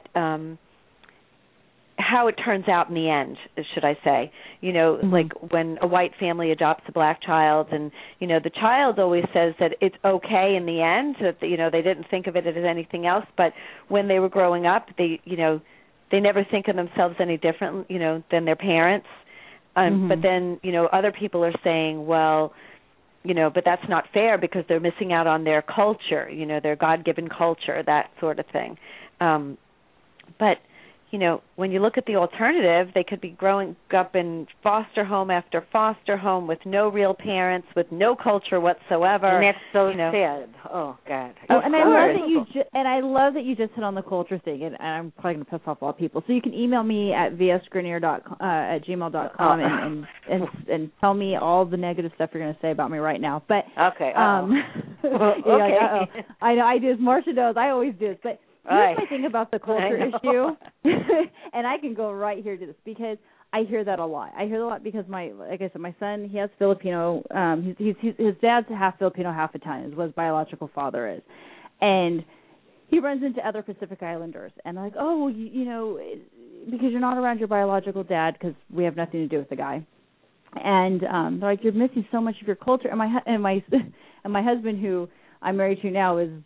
D: how it turns out in the end, should I say. Like when a white family adopts a black child, and, the child always says that it's okay in the end, that, they didn't think of it as anything else, but when they were growing up, they never think of themselves any different, than their parents. But then, other people are saying, well, but that's not fair because they're missing out on their culture, their God-given culture, that sort of thing. But when you look at the alternative, they could be growing up in foster home after foster home with no real parents, with no culture whatsoever.
C: And that's so sad. Oh God.
E: And I love that you just hit on the culture thing. And I'm probably going to piss off a lot of people. So you can email me at vsgrenier@gmail.com and tell me all the negative stuff you're going to say about me right now. But
C: okay.
E: Okay. I know I do. Marcia knows. I always do this, but. Here's my thing about the culture issue, and I can go right here to this because I hear that a lot. I hear that a lot because like I said, my son, he has Filipino. His dad's half Filipino, half Italian, is what his biological father is, and he runs into other Pacific Islanders, and they're like, oh, because you're not around your biological dad because we have nothing to do with the guy, and they're like, you're missing so much of your culture. And my husband, who I'm married to now, is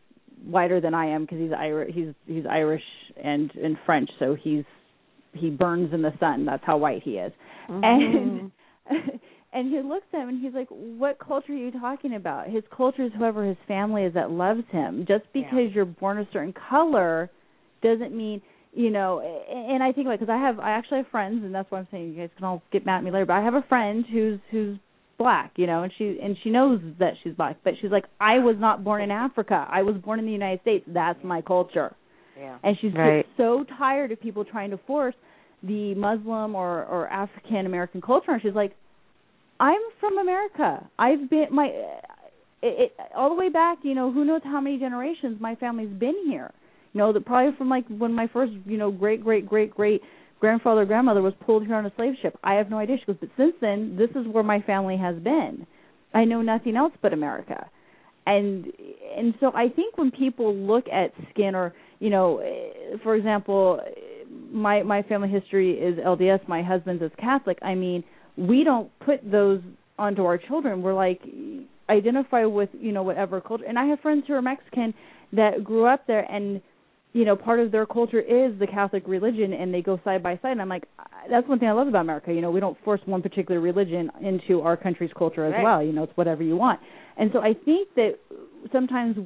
E: whiter than I am because he's Irish and French, so he burns in the sun. That's how white he is. And and he looks at him and he's like, what culture are you talking about? His culture is whoever his family is that loves him. Just because you're born a certain color doesn't mean, and I think because I actually have friends, and that's why I'm saying you guys can all get mad at me later, but I have a friend who's black, and she knows that she's black, but she's like, I was not born in Africa. I was born in the United States. That's my culture. Yeah. And she's just so tired of people trying to force the Muslim or African American culture. And she's like, I'm from America. I've been all the way back, who knows how many generations my family's been here. Probably from when my first, great grandfather or grandmother was pulled here on a slave ship. I have no idea. She goes, but since then, this is where my family has been. I know nothing else but America. And so I think when people look at skin or, for example, my family history is LDS, my husband's is Catholic. I mean, we don't put those onto our children. We're like, identify with, whatever culture. And I have friends who are Mexican that grew up there, and, part of their culture is the Catholic religion, and they go side by side. And I'm like, that's one thing I love about America. We don't force one particular religion into our country's culture as well. It's whatever you want. And so I think that sometimes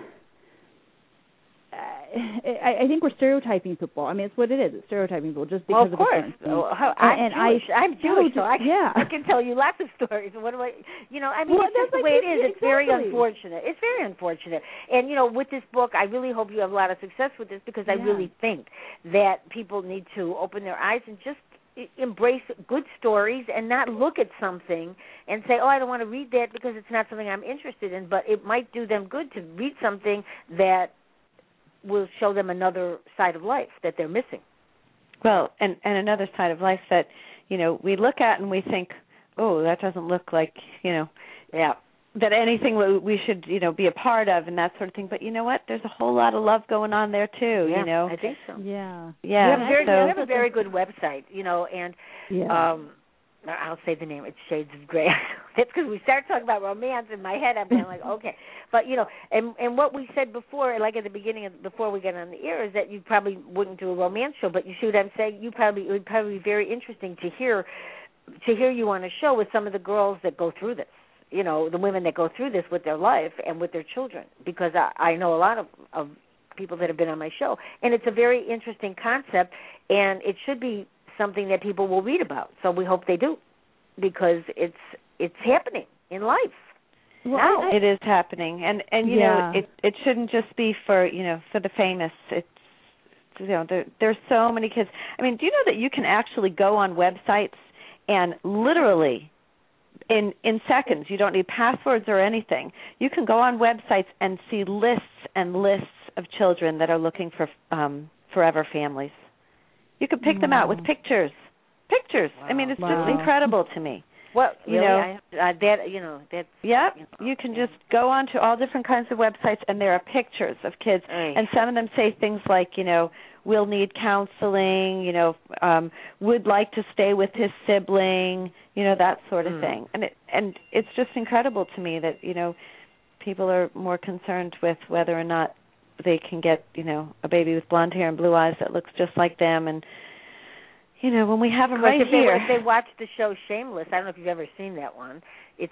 E: I think we're stereotyping people. I mean, it's what it is. It's stereotyping people just because
C: of course. I'm Jewish, so I can tell you lots of stories. What do I? It's just the way it is. It's very unfortunate. It's very unfortunate. And with this book, I really hope you have a lot of success with this, because I really think that people need to open their eyes and just embrace good stories and not look at something and say, I don't want to read that because it's not something I'm interested in. But it might do them good to read something that will show them another side of life that they're missing.
D: Well, and another side of life that, we look at and we think, that doesn't look like, that anything we should, be a part of and that sort of thing. But you know what? There's a whole lot of love going on there too,
C: I think so.
E: Yeah.
C: Yeah. We have a very good website, and I'll say the name. It's Shades of Grey. It's because we start talking about romance in my head. I'm like, okay. But, and what we said before, like at the beginning, before we got on the air, is that you probably wouldn't do a romance show. But you see what I'm saying? It would probably be very interesting to hear you on a show with some of the girls that go through this. The women that go through this with their life and with their children. Because I know a lot of people that have been on my show. And it's a very interesting concept, and it should be something that people will read about. So we hope they do, because it's happening in life.
D: Well, it is happening, and it shouldn't just be for for the famous. It's there's so many kids. I mean, do you know that you can actually go on websites and literally in seconds, you don't need passwords or anything, you can go on websites and see lists and lists of children that are looking for forever families. You can pick them out with pictures. Wow. I mean, it's just incredible to me.
C: Well, really, that's...
D: Yep, you can just go on to all different kinds of websites, and there are pictures of kids, and some of them say things like, will need counseling, would like to stay with his sibling, that sort of thing. And it's just incredible to me that, people are more concerned with whether or not they can get, a baby with blonde hair and blue eyes that looks just like them, and when we have them right here.
C: If they watch the show Shameless, I don't know if you've ever seen that one. It's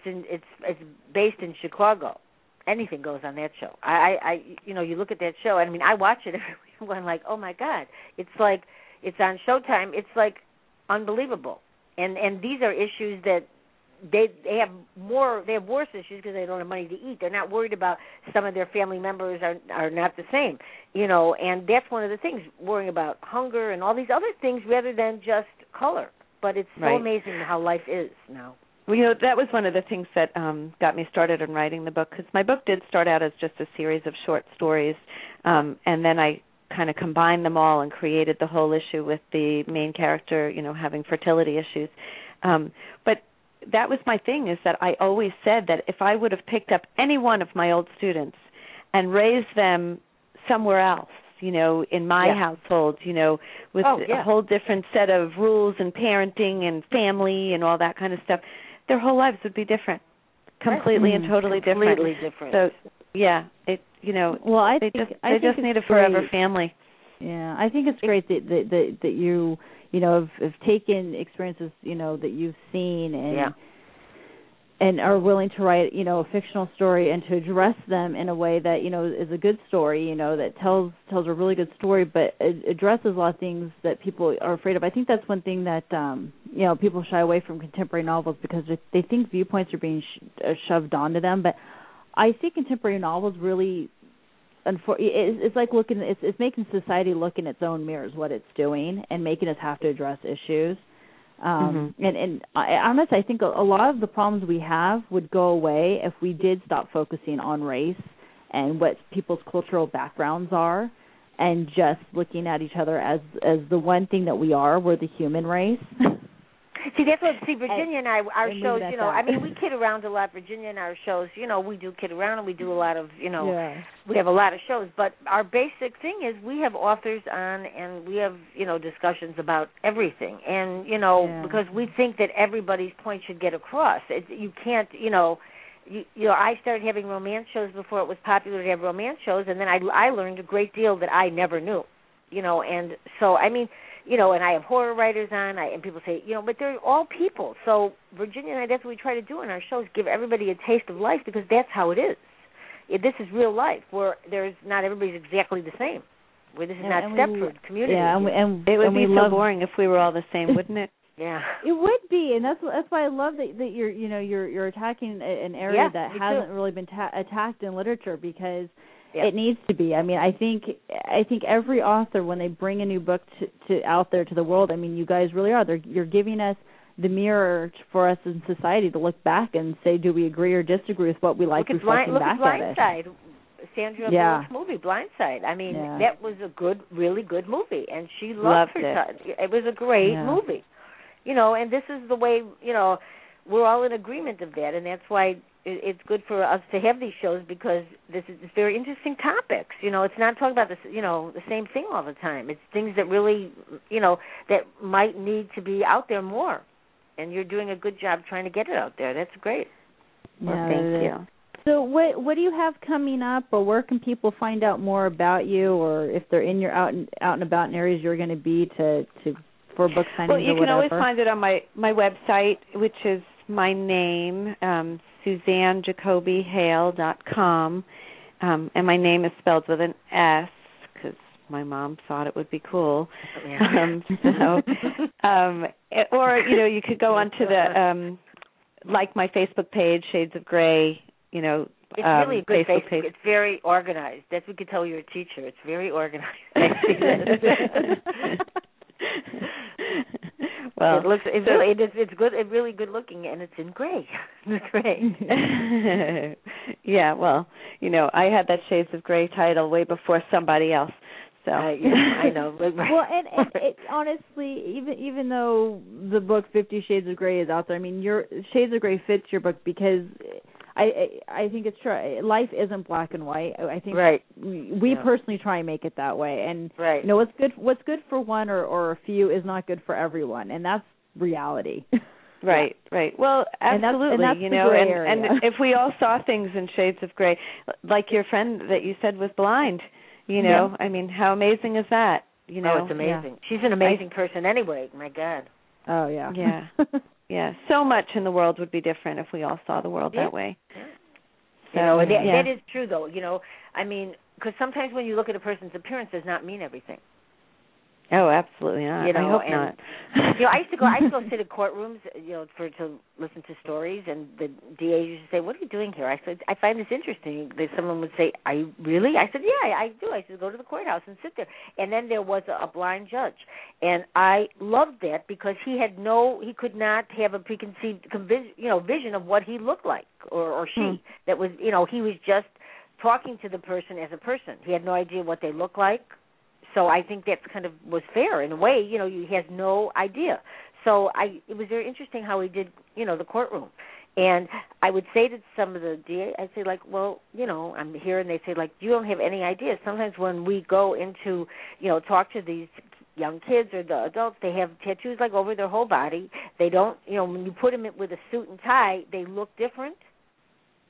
C: based in Chicago. Anything goes on that show. You look at that show. I mean, I watch it every week. I'm like, oh my God! It's like it's on Showtime. It's like unbelievable. And these are issues that they have worse issues because they don't have money to eat. They're not worried about some of their family members are not the same, and that's one of the things, worrying about hunger and all these other things rather than just color. But it's so amazing how life is now.
D: Well, that was one of the things that got me started in writing the book, because my book did start out as just a series of short stories, and then I kind of combined them all and created the whole issue with the main character, having fertility issues. But that was my thing, is that I always said that if I would have picked up any one of my old students and raised them somewhere else, in my household, with a whole different set of rules and parenting and family and all that kind of stuff, their whole lives would be different, completely and totally different.
C: Completely different.
D: it
E: Well,
D: they just need a forever family.
E: Yeah, I think it's great that you have taken experiences that you've seen and are willing to write a fictional story and to address them in a way that is a good story, that tells a really good story, but it addresses a lot of things that people are afraid of. I think that's one thing that people shy away from contemporary novels because they think viewpoints are being shoved onto them. But I think contemporary novels really, it's like it's making society look in its own mirrors what it's doing and making us have to address issues. And honestly, I think a lot of the problems we have would go away if we did stop focusing on race and what people's cultural backgrounds are, and just looking at each other as the one thing that we are. We're the human race.
C: Virginia and I, our shows, I mean, we kid around a lot. Virginia and our shows, we do kid around and we do a lot of, we have a lot of shows. But our basic thing is we have authors on and we have, discussions about everything. And, because we think that everybody's point should get across. You can't, I started having romance shows before it was popular to have romance shows, and then I learned a great deal that I never knew, and so, I mean, and I have horror writers on, and people say, but they're all people. So Virginia and I, that's what we try to do in our shows, give everybody a taste of life, because that's how it is. This is real life, where not everybody's exactly the same. Where this is not Stepford community.
D: Yeah, and it would be so boring if we were all the same, wouldn't it?
C: Yeah,
E: it would be, and that's why I love that you're attacking an area that hasn't really been attacked in literature, because it needs to be. I mean, I think every author, when they bring a new book to out there to the world, I mean, you guys really are. You're giving us the mirror for us in society to look back and say, do we agree or disagree with what we like reflecting back at us?
C: Blindside. Sandra Bullock's movie, Blindside. I mean, that was a really good movie, and she loved her time. It was a great movie. And this is the way, we're all in agreement of that, and that's why it's good for us to have these shows, because this is very interesting topics. It's not talking about this, the same thing all the time. It's things that really, that might need to be out there more, and you're doing a good job trying to get it out there. That's great.
E: Well, thank you. So what do you have coming up, or where can people find out more about you, or if they're in your out and about in areas you're going to be for book signings or whatever?
D: Well, you can always find it on my website, which is my name, SuzanneJacobyHale.com, and my name is spelled with an S because my mom thought it would be cool. Or you could go onto the my Facebook page, Shades of Grey.
C: It's really a good Facebook page. It's very organized. That's what we could tell you're a teacher. It's very organized.
E: Well,
C: it's good. It's really good looking, and it's in gray. It's great.
D: Yeah, well, I had that Shades of Grey title way before somebody else. So
C: I know.
E: Well, and honestly, even though the book 50 Shades of Grey is out there, I mean, your Shades of Grey fits your book, because I think it's true. Life isn't black and white. I think we personally try and make it that way. And what's good for one or a few is not good for everyone, and that's reality.
D: Right. Well, absolutely. And if we all saw things in shades of gray, like your friend that you said was blind, I mean, how amazing is that?
C: Oh, it's amazing. Yeah. She's an amazing person anyway. My God.
E: Oh yeah.
D: Yeah. Yeah, so much in the world would be different if we all saw the world that way.
C: So that is true, though. I mean, because sometimes when you look at a person's appearance, does not mean everything.
D: Oh, absolutely not. I hope not.
C: I used to go sit in courtrooms, to listen to stories, and the DA used to say, "What are you doing here?" I said, "I find this interesting." Someone would say, "Are you really?" I said, "Yeah, I do." I said, "Go to the courthouse and sit there." And then there was a blind judge, and I loved that because he could not have a preconceived, vision of what he looked like or she. That was, he was just talking to the person as a person. He had no idea what they looked like. So I think that kind of was fair in a way. He has no idea. So it was very interesting how he did, the courtroom. And I would say to some of the DA, I'd say, well, I'm here, and they say, you don't have any idea. Sometimes when we go into, talk to these young kids or the adults, they have tattoos over their whole body. They don't, when you put them with a suit and tie, they look different.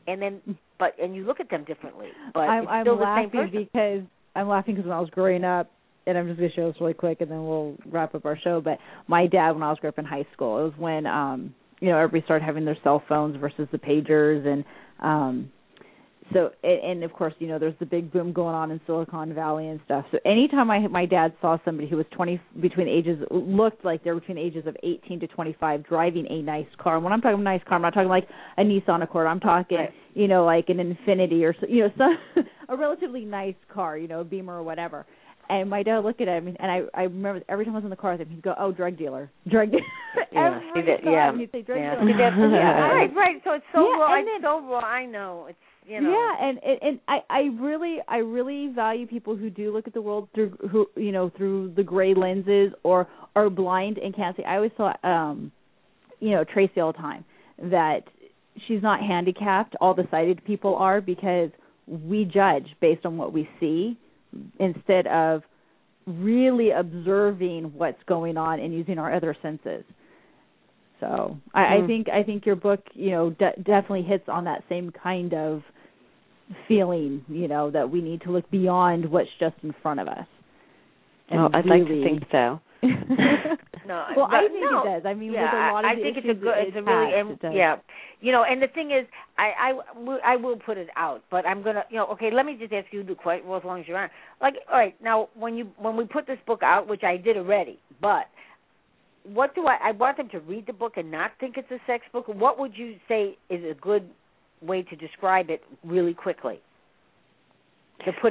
C: and then and you look at them differently. But
E: I'm
C: it's still
E: laughing
C: the same person.
E: because I'm laughing because when I was growing up, and I'm just going to show this really quick, and then we'll wrap up our show. But my dad, when I was growing up in high school, it was when everybody started having their cell phones versus the pagers, and so and of course there's the big boom going on in Silicon Valley and stuff. So anytime my dad saw somebody who was looked like they were between ages of 18 to 25 driving a nice car. And when I'm talking nice car, I'm not talking like a Nissan Accord. I'm talking like an Infiniti or some a relatively nice car, a Beamer or whatever. And my dad would look at him, and I remember every time I was in the car with him, he'd go, "Oh, drug dealer." Every time he'd say drug dealer.
C: Right. So it's so raw. It's so raw. I know. It's
E: Yeah, and I really value people who do look at the world through through the gray lenses or are blind and can't see. I always thought Tracy all the time that she's not handicapped. All the sighted people are, because we judge based on what we see, instead of really observing what's going on and using our other senses. So I think your book, definitely hits on that same kind of feeling, that we need to look beyond what's just in front of us.
D: I'd like to think so.
E: I think it does. I mean, with a lot of
C: I think it's and the thing is, I will put it out, but I'm gonna, okay. Let me just ask you the question. Well, as long as you're on, all right. Now, when we put this book out, which I did already, but what do I want them to read the book and not think it's a sex book? What would you say is a good way to describe it really quickly? To put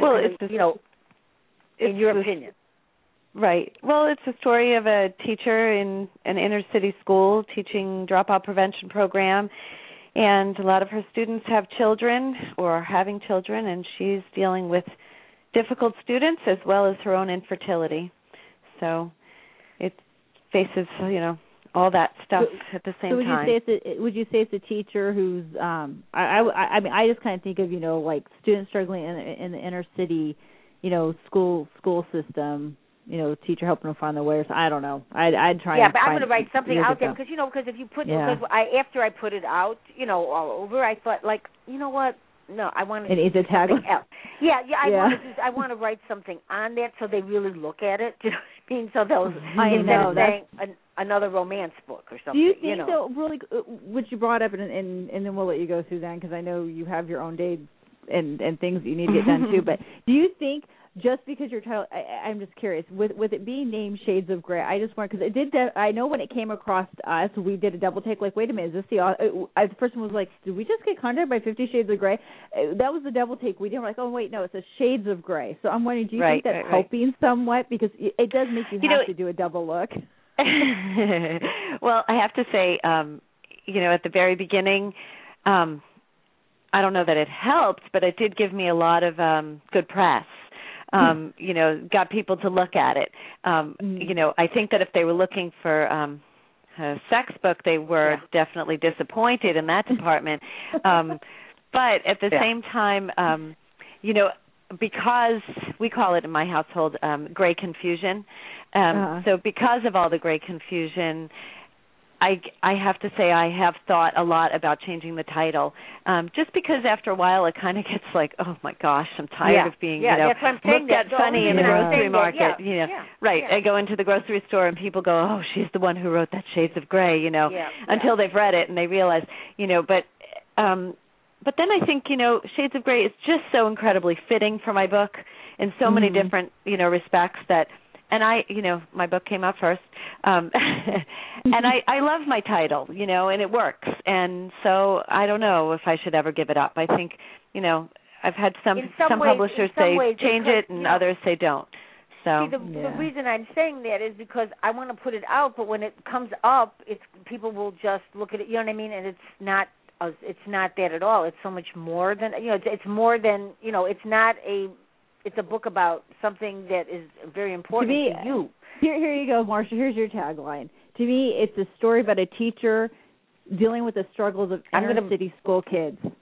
C: in your opinion.
D: Right. Well, it's a story of a teacher in an inner-city school teaching dropout prevention program, and a lot of her students have children or are having children, and she's dealing with difficult students as well as her own infertility. So it faces, all that stuff at the same time.
E: Would you say it's a teacher who's I mean, I just kind of think of, like students struggling in the inner city, school system, teacher helping them find their way. I don't know. I'd try.
C: Yeah, but I'm going to write something out there because if you put after I put it out, all over, I thought you know what? No, I want to.
E: It needs a tagline.
C: I want to write something on that so they really look at it. Do you know what I mean? So they'll instead of saying another romance book or something.
E: Do you think though, really, which you brought up, and then we'll let you go, Suzanne, because I know you have your own day and things that you need to get done too. But do you think, just because your title, I'm just curious, with it being named Shades of Grey, I just want, because it did, I know when it came across us, we did a double take, like, wait a minute, is this the person was like, did we just get contacted by 50 Shades of Grey? That was the double take. We didn't, like, oh, wait, no, it's a Shades of Grey. So I'm wondering, do you think that's helping somewhat? Because it does make you have to do a double look.
D: Well, I have to say, at the very beginning, I don't know that it helped, but it did give me a lot of good press. Got people to look at it. I think that if they were looking for a sex book, they were definitely disappointed in that department. But at the same time, because we call it in my household gray confusion, so because of all the gray confusion, I have to say I have thought a lot about changing the title, just because after a while it kind of gets like, oh my gosh, I'm tired of being
C: that's what I'm saying,
D: looked at funny in the grocery market. I go into the grocery store and people go, oh, she's the one who wrote that Shades of Grey, until they've read it and they realize, but then I think, Shades of Grey is just so incredibly fitting for my book in so many different, respects that. And my book came out first, and I love my title, and it works. And so I don't know if I should ever give it up. I think, I've had some publishers say change it, and others say don't. So
C: the reason I'm saying that is because I want to put it out, but when it comes up, people will just look at it. You know what I mean? And it's not that at all. It's so much more than It's more than It's not a. It's a book about something that is very important to you.
E: Here you go, Marsha. Here's your tagline. To me, it's a story about a teacher dealing with the struggles of inner city school kids.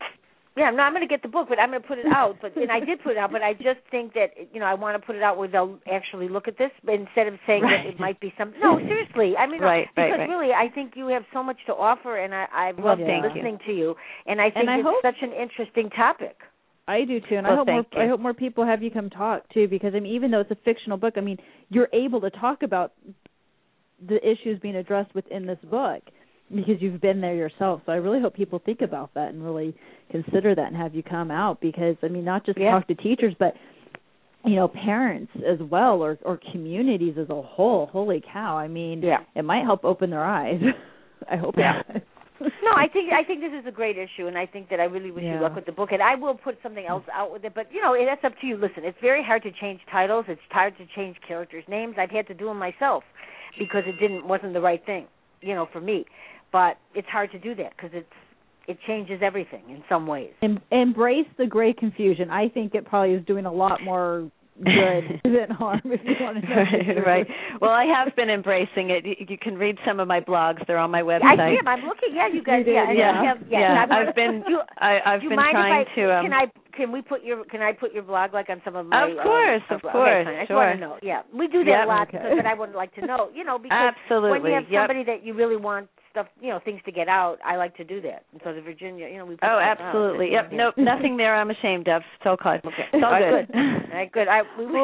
C: Yeah, no, I'm going to get the book, but I'm going to put it out. And I did put it out, but I just think that, I want to put it out where they'll actually look at this instead of saying that it might be something. No, seriously. I mean, because really, I think you have so much to offer, and I've loved listening to you. And I think it's such an interesting topic.
E: I do too, and I hope more people have you come talk too, because I mean, even though it's a fictional book, I mean, you're able to talk about the issues being addressed within this book because you've been there yourself. So I really hope people think about that and really consider that and have you come out, because I mean, not just talk to teachers, but parents as well, or communities as a whole. Holy cow! I mean, it might help open their eyes. I hope it does.
C: No, I think this is a great issue, and I think that I really wish you luck with the book. And I will put something else out with it, but that's up to you. Listen, it's very hard to change titles. It's hard to change characters' names. I've had to do them myself because it wasn't the right thing, for me. But it's hard to do that because it changes everything in some ways.
E: Embrace the great confusion. I think it probably is doing a lot more good than harm, if you want to know.
D: Right. Well, I have been embracing it. You can read some of my blogs. They're on my website.
C: I see them. I'm looking. Yeah, you guys.
D: I've been trying to.
C: Can I put your blog like on some of my?
D: Of course.
C: Okay, I just want to know. Yeah, we do that a lot, but I would like to know. Because
D: absolutely.
C: When you have somebody that you really want stuff, things to get out, I like to do that. And so the Virginia, we put
D: absolutely.
C: Out.
D: Yep. Nope. Nothing there I'm ashamed of. So called.
C: Okay. It's all good. All right, good.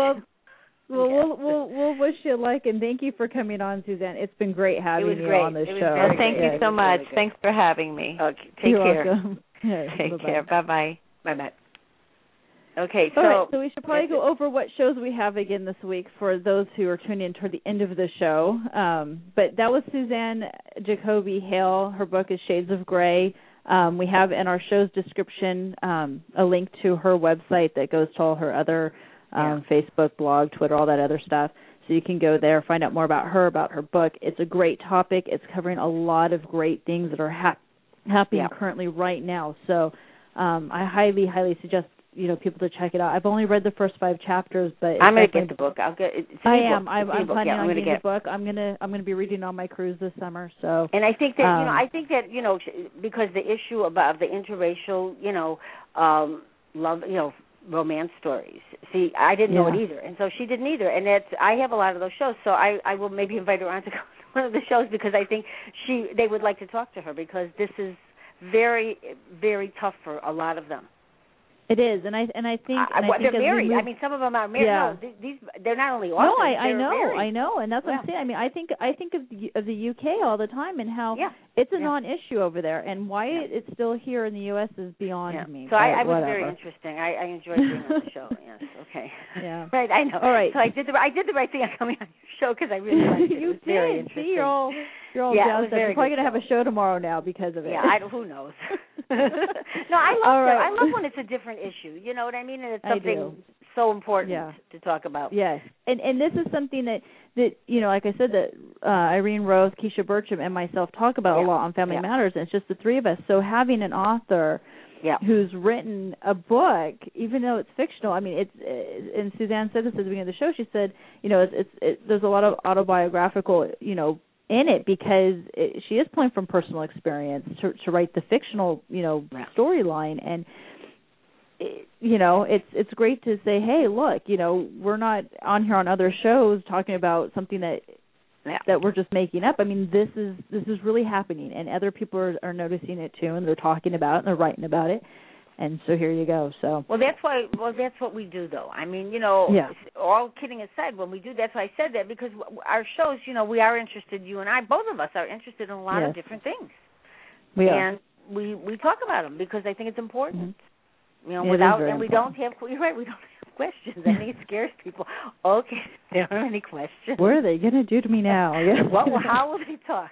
E: We'll wish you luck, and thank you for coming on, Suzanne. It's been great having you on the show.
D: Well, thank you so much.
C: Really
D: Thanks for having me.
C: Okay. Take care.
E: Welcome.
D: Take care. Bye-bye.
C: Bye-bye. Okay,
E: so we should probably go over what shows we have again this week for those who are tuning in toward the end of the show. But that was Suzanne Jacoby Hale. Her book is Shades of Grey. We have in our show's description a link to her website that goes to all her other Facebook, blog, Twitter, all that other stuff. So you can go there, find out more about her book. It's a great topic. It's covering a lot of great things that are happening currently right now. So I highly, highly suggest people to check it out. I've only read the first 5 chapters, but
C: I'm going to get the book. I'll get it.
E: I'm planning on getting the book. I'm going to be reading on my cruise this summer. So,
C: and I think that because the issue about the interracial love romance stories. See, I didn't know it either, and so she didn't either. And I have a lot of those shows, so I will maybe invite her on to go to one of the shows because I think they would like to talk to her because this is very, very tough for a lot of them.
E: It is, and I think
C: they're married. I mean, some of them are married.
E: Yeah.
C: No, they're not only authors.
E: No, I know, and that's what I'm saying. I mean, I think of the UK all the time and how it's a non-issue over there, and why it's still here in the U.S. is beyond me.
C: So I was very interesting. I enjoyed being on the show. Yes, okay.
E: Yeah.
C: Right, I know.
E: All right.
C: So I did the right thing on coming on your show because I really liked it. It was very interesting.
E: See, you're all jazzed up. You're probably going to have a show tomorrow now because of it.
C: Yeah, who knows? No, I love when it's a different issue. You know what I mean? And it's something so important to talk about.
E: Yes, and this is something that like I said, that Irene Rose, Keisha Burcham, and myself talk about a lot on Family Matters, and it's just the three of us. So having an author who's written a book, even though it's fictional, I mean, and Suzanne said this at the beginning of the show. She said, there's a lot of autobiographical, in it because she is pulling from personal experience to write the fictional, storyline, and it's great to say, hey, look, we're not on here on other shows talking about something that we're just making up. I mean, this is really happening, and other people are noticing it too, and they're talking about it and they're writing about it. And so here you go. So
C: that's what we do, though. I mean, all kidding aside, when we do, that's why I said that, because our shows, we are interested. You and I, both of us, are interested in a lot of different things. And we talk about them because I think it's important.
E: Mm-hmm.
C: We don't have. You're right. We don't have questions. I think it scares people. Okay, there aren't any questions.
E: What are they going to do to me now?
C: How will they talk?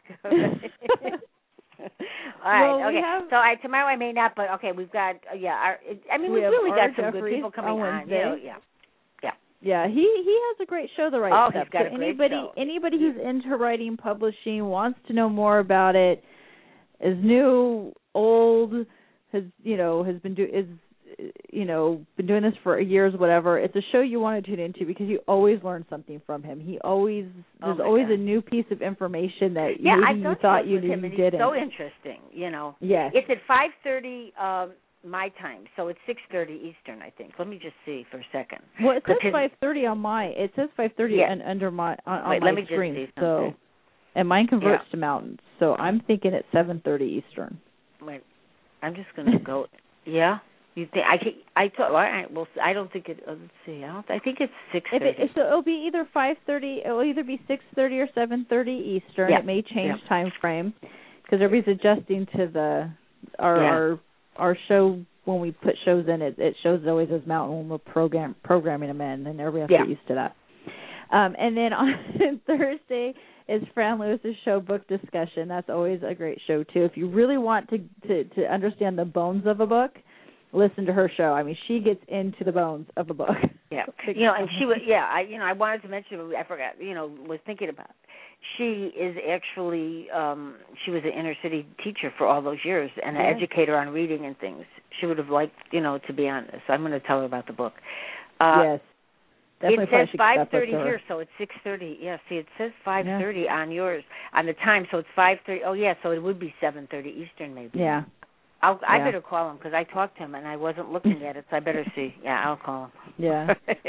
C: All right. Okay. So tomorrow I may not, but okay, we've got we've really got some good people coming on.
E: Yeah, he has a great show to write stuff.
C: He's got a great show.
E: Anybody who's into writing, publishing, wants to know more about it, is new, old, has been doing this for years, whatever. It's a show you want to tune into because you always learn something from him. There's always a new piece of information that maybe you thought you didn't.
C: He's so interesting,
E: Yes.
C: It's at 5:30 my time, so it's 6:30 Eastern, I think. Let me just see for a second.
E: Well, it says 5:30 on my. It says 5:30 under my on my screen. So, and mine converts to Mountain. So I'm thinking it's 7:30 Eastern.
C: Wait, I'm just going to go. Yeah. You think I thought? All right. Well, I don't think it. Let's see. I think it's 6:30.
E: So it'll be either 5:30. It will either be 6:30 or 7:30 Eastern.
C: Yeah.
E: It may change time frame because everybody's adjusting to our show. When we put shows in, it shows it always as Mountain when we're programming them in, and everybody has to get used to that. And then on Thursday is Fran Lewis's show, Book Discussion. That's always a great show too. If you really want to understand the bones of a book, listen to her show. I mean, she gets into the bones of a book.
C: Yeah, and she was. Yeah, I wanted to mention. I forgot. Was thinking about. She is actually. She was an inner city teacher for all those years and an educator on reading and things. She would have liked, to be on this. I'm going to tell her about the book.
E: Yes.
C: It says 5:30 here, so it's 6:30. Yeah, see, it says 5:30 on yours on the time, so it's 5:30. Oh, yeah, so it would be 7:30 Eastern, maybe.
E: Yeah.
C: I better call him because I talked to him and I wasn't looking at it, so I better see. Yeah, I'll call him.
E: Yeah,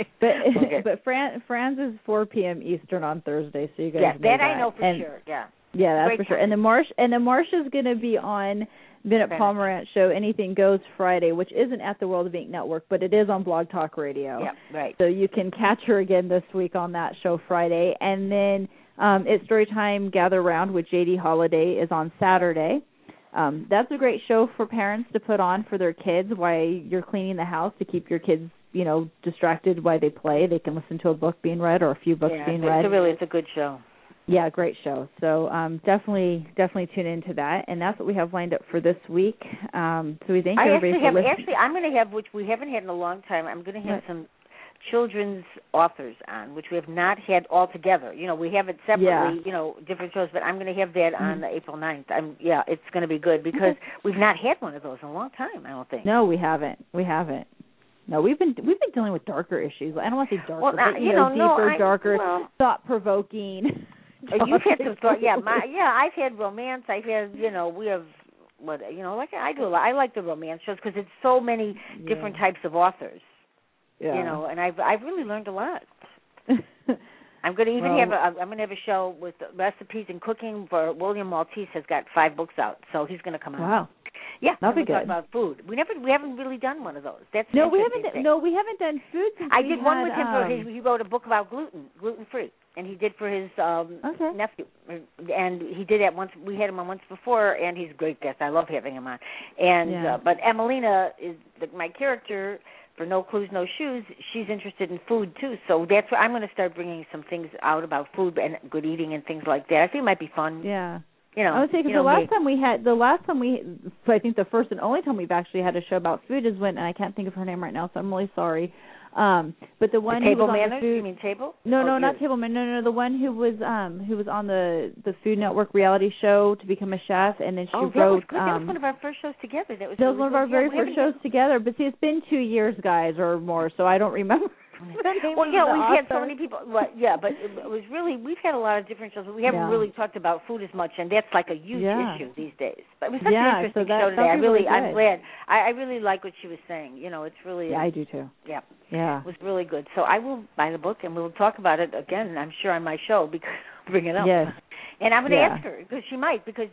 E: but Fran's is 4 p.m. Eastern on Thursday, so you guys.
C: Yeah, that I know for sure. Yeah.
E: Yeah, that's for sure. And the Marsha's going to be on Bennett Pomerantz show. Anything Goes Friday, which isn't at the World of Ink Network, but it is on Blog Talk Radio.
C: Yeah, right.
E: So you can catch her again this week on that show Friday, and then it's Storytime Gather Round with J.D. Holiday is on Saturday. That's a great show for parents to put on for their kids while you're cleaning the house to keep your kids, distracted while they play. They can listen to a book being read or a few books being read.
C: It's a good show.
E: Yeah, great show. So definitely tune into that. And that's what we have lined up for this week. So we thank everybody for listening.
C: Actually, I'm going to have, which we haven't had in a long time, I'm going to have some children's authors on, which we have not had all together. We have it separately, different shows, but I'm going to have that on April 9th. It's going to be good because we've not had one of those in a long time, I don't think.
E: No, we haven't. No, we've been dealing with darker issues. I don't want to say darker, but deeper, darker, thought-provoking.
C: You've had some thought, I've had romance. I've had, we have like I do a lot. I like the romance shows because it's so many different types of authors. Yeah. And I've really learned a lot. I'm going to even have a show with recipes and cooking for William Maltese. Has got 5 books out, so he's going to come out.
E: Wow.
C: Yeah,
E: that'll be good.
C: Talk about food. We haven't really done one of those.
E: We haven't done food since
C: I did one with him. He wrote a book about gluten free, and he did for his nephew. And he did that once. We had him on once before, and he's a great guest. I love having him on. And but Emelina is my character. For No Clues, No Shoes, she's interested in food too. So that's where I'm going to start bringing some things out about food and good eating and things like that. I think it might be fun.
E: Yeah. I would say because I think the first and only time we've actually had a show about food is when, and I can't think of her name right now, so I'm really sorry. But the one
C: Table
E: who was
C: Manners?
E: on the food,
C: you mean Table?
E: No, not Table Manners. No, the one who was on the Food Network reality show to become a chef, and then she wrote.
C: That was good. That was one of our first shows together. That was
E: one of our very first shows together. But see, it's been 2 years, guys, or more, so I don't remember.
C: Well, we've had so many people. Well, but it was really, we've had a lot of different shows, but we haven't really talked about food as much, and that's like a huge issue these days. But it was such an interesting show today. I'm glad. I really like what she was saying. It's really.
E: Yeah, I do too.
C: Yeah.
E: Yeah.
C: It was really good. So I will buy the book, and we'll talk about it again, I'm sure, on my show, because I'll bring it up.
E: Yes.
C: And I'm going to ask her, because she might, because,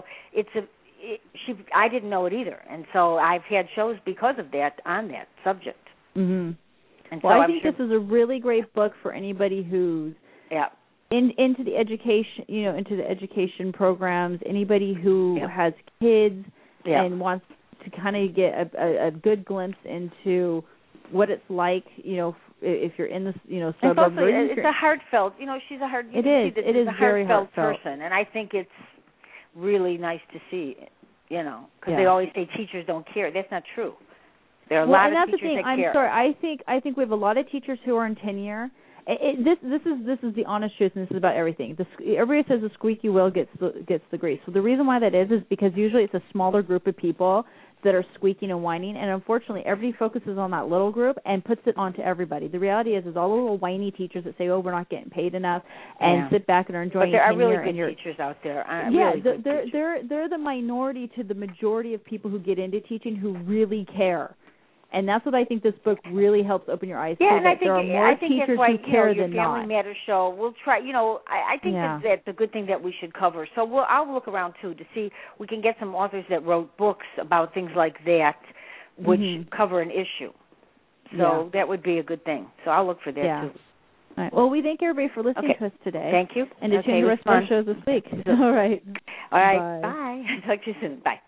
C: I didn't know it either. And so I've had shows because of that on that subject.
E: Mm-hmm. And well, I think this is a really great book for anybody who's into the education, into the education programs. Anybody who has kids and wants to kind of get a good glimpse into what it's like, if you're in the suburb.
C: It's a heartfelt. She's a heart.
E: It is
C: a
E: very
C: heartfelt person, and I think it's really nice to see. Because they always say teachers don't care. That's not true. There are a lot of teachers that care.
E: I'm sorry. I think we have a lot of teachers who are in tenure. This is the honest truth, and this is about everything. Everybody says the squeaky wheel gets the grease. So the reason why that is because usually it's a smaller group of people that are squeaking and whining, and unfortunately everybody focuses on that little group and puts it onto everybody. The reality is all the little whiny teachers that say, oh, we're not getting paid enough, and sit back and are enjoying
C: tenure. But there are
E: really
C: good teachers out there.
E: They're the minority to the majority of people who get into teaching who really care. And that's what I think this book really helps open your eyes to.
C: And
E: I think there are more teachers who care than not.
C: Family Matters show, we'll try. I think that's a good thing that we should cover. So I'll look around too to see we can get some authors that wrote books about things like that, which cover an issue. So that would be a good thing. So I'll look for that too.
E: All right. Well, we thank everybody for listening to us today.
C: Thank you.
E: And to tune the rest of our shows this week. All right.
C: All right. Bye. Talk to you soon. Bye.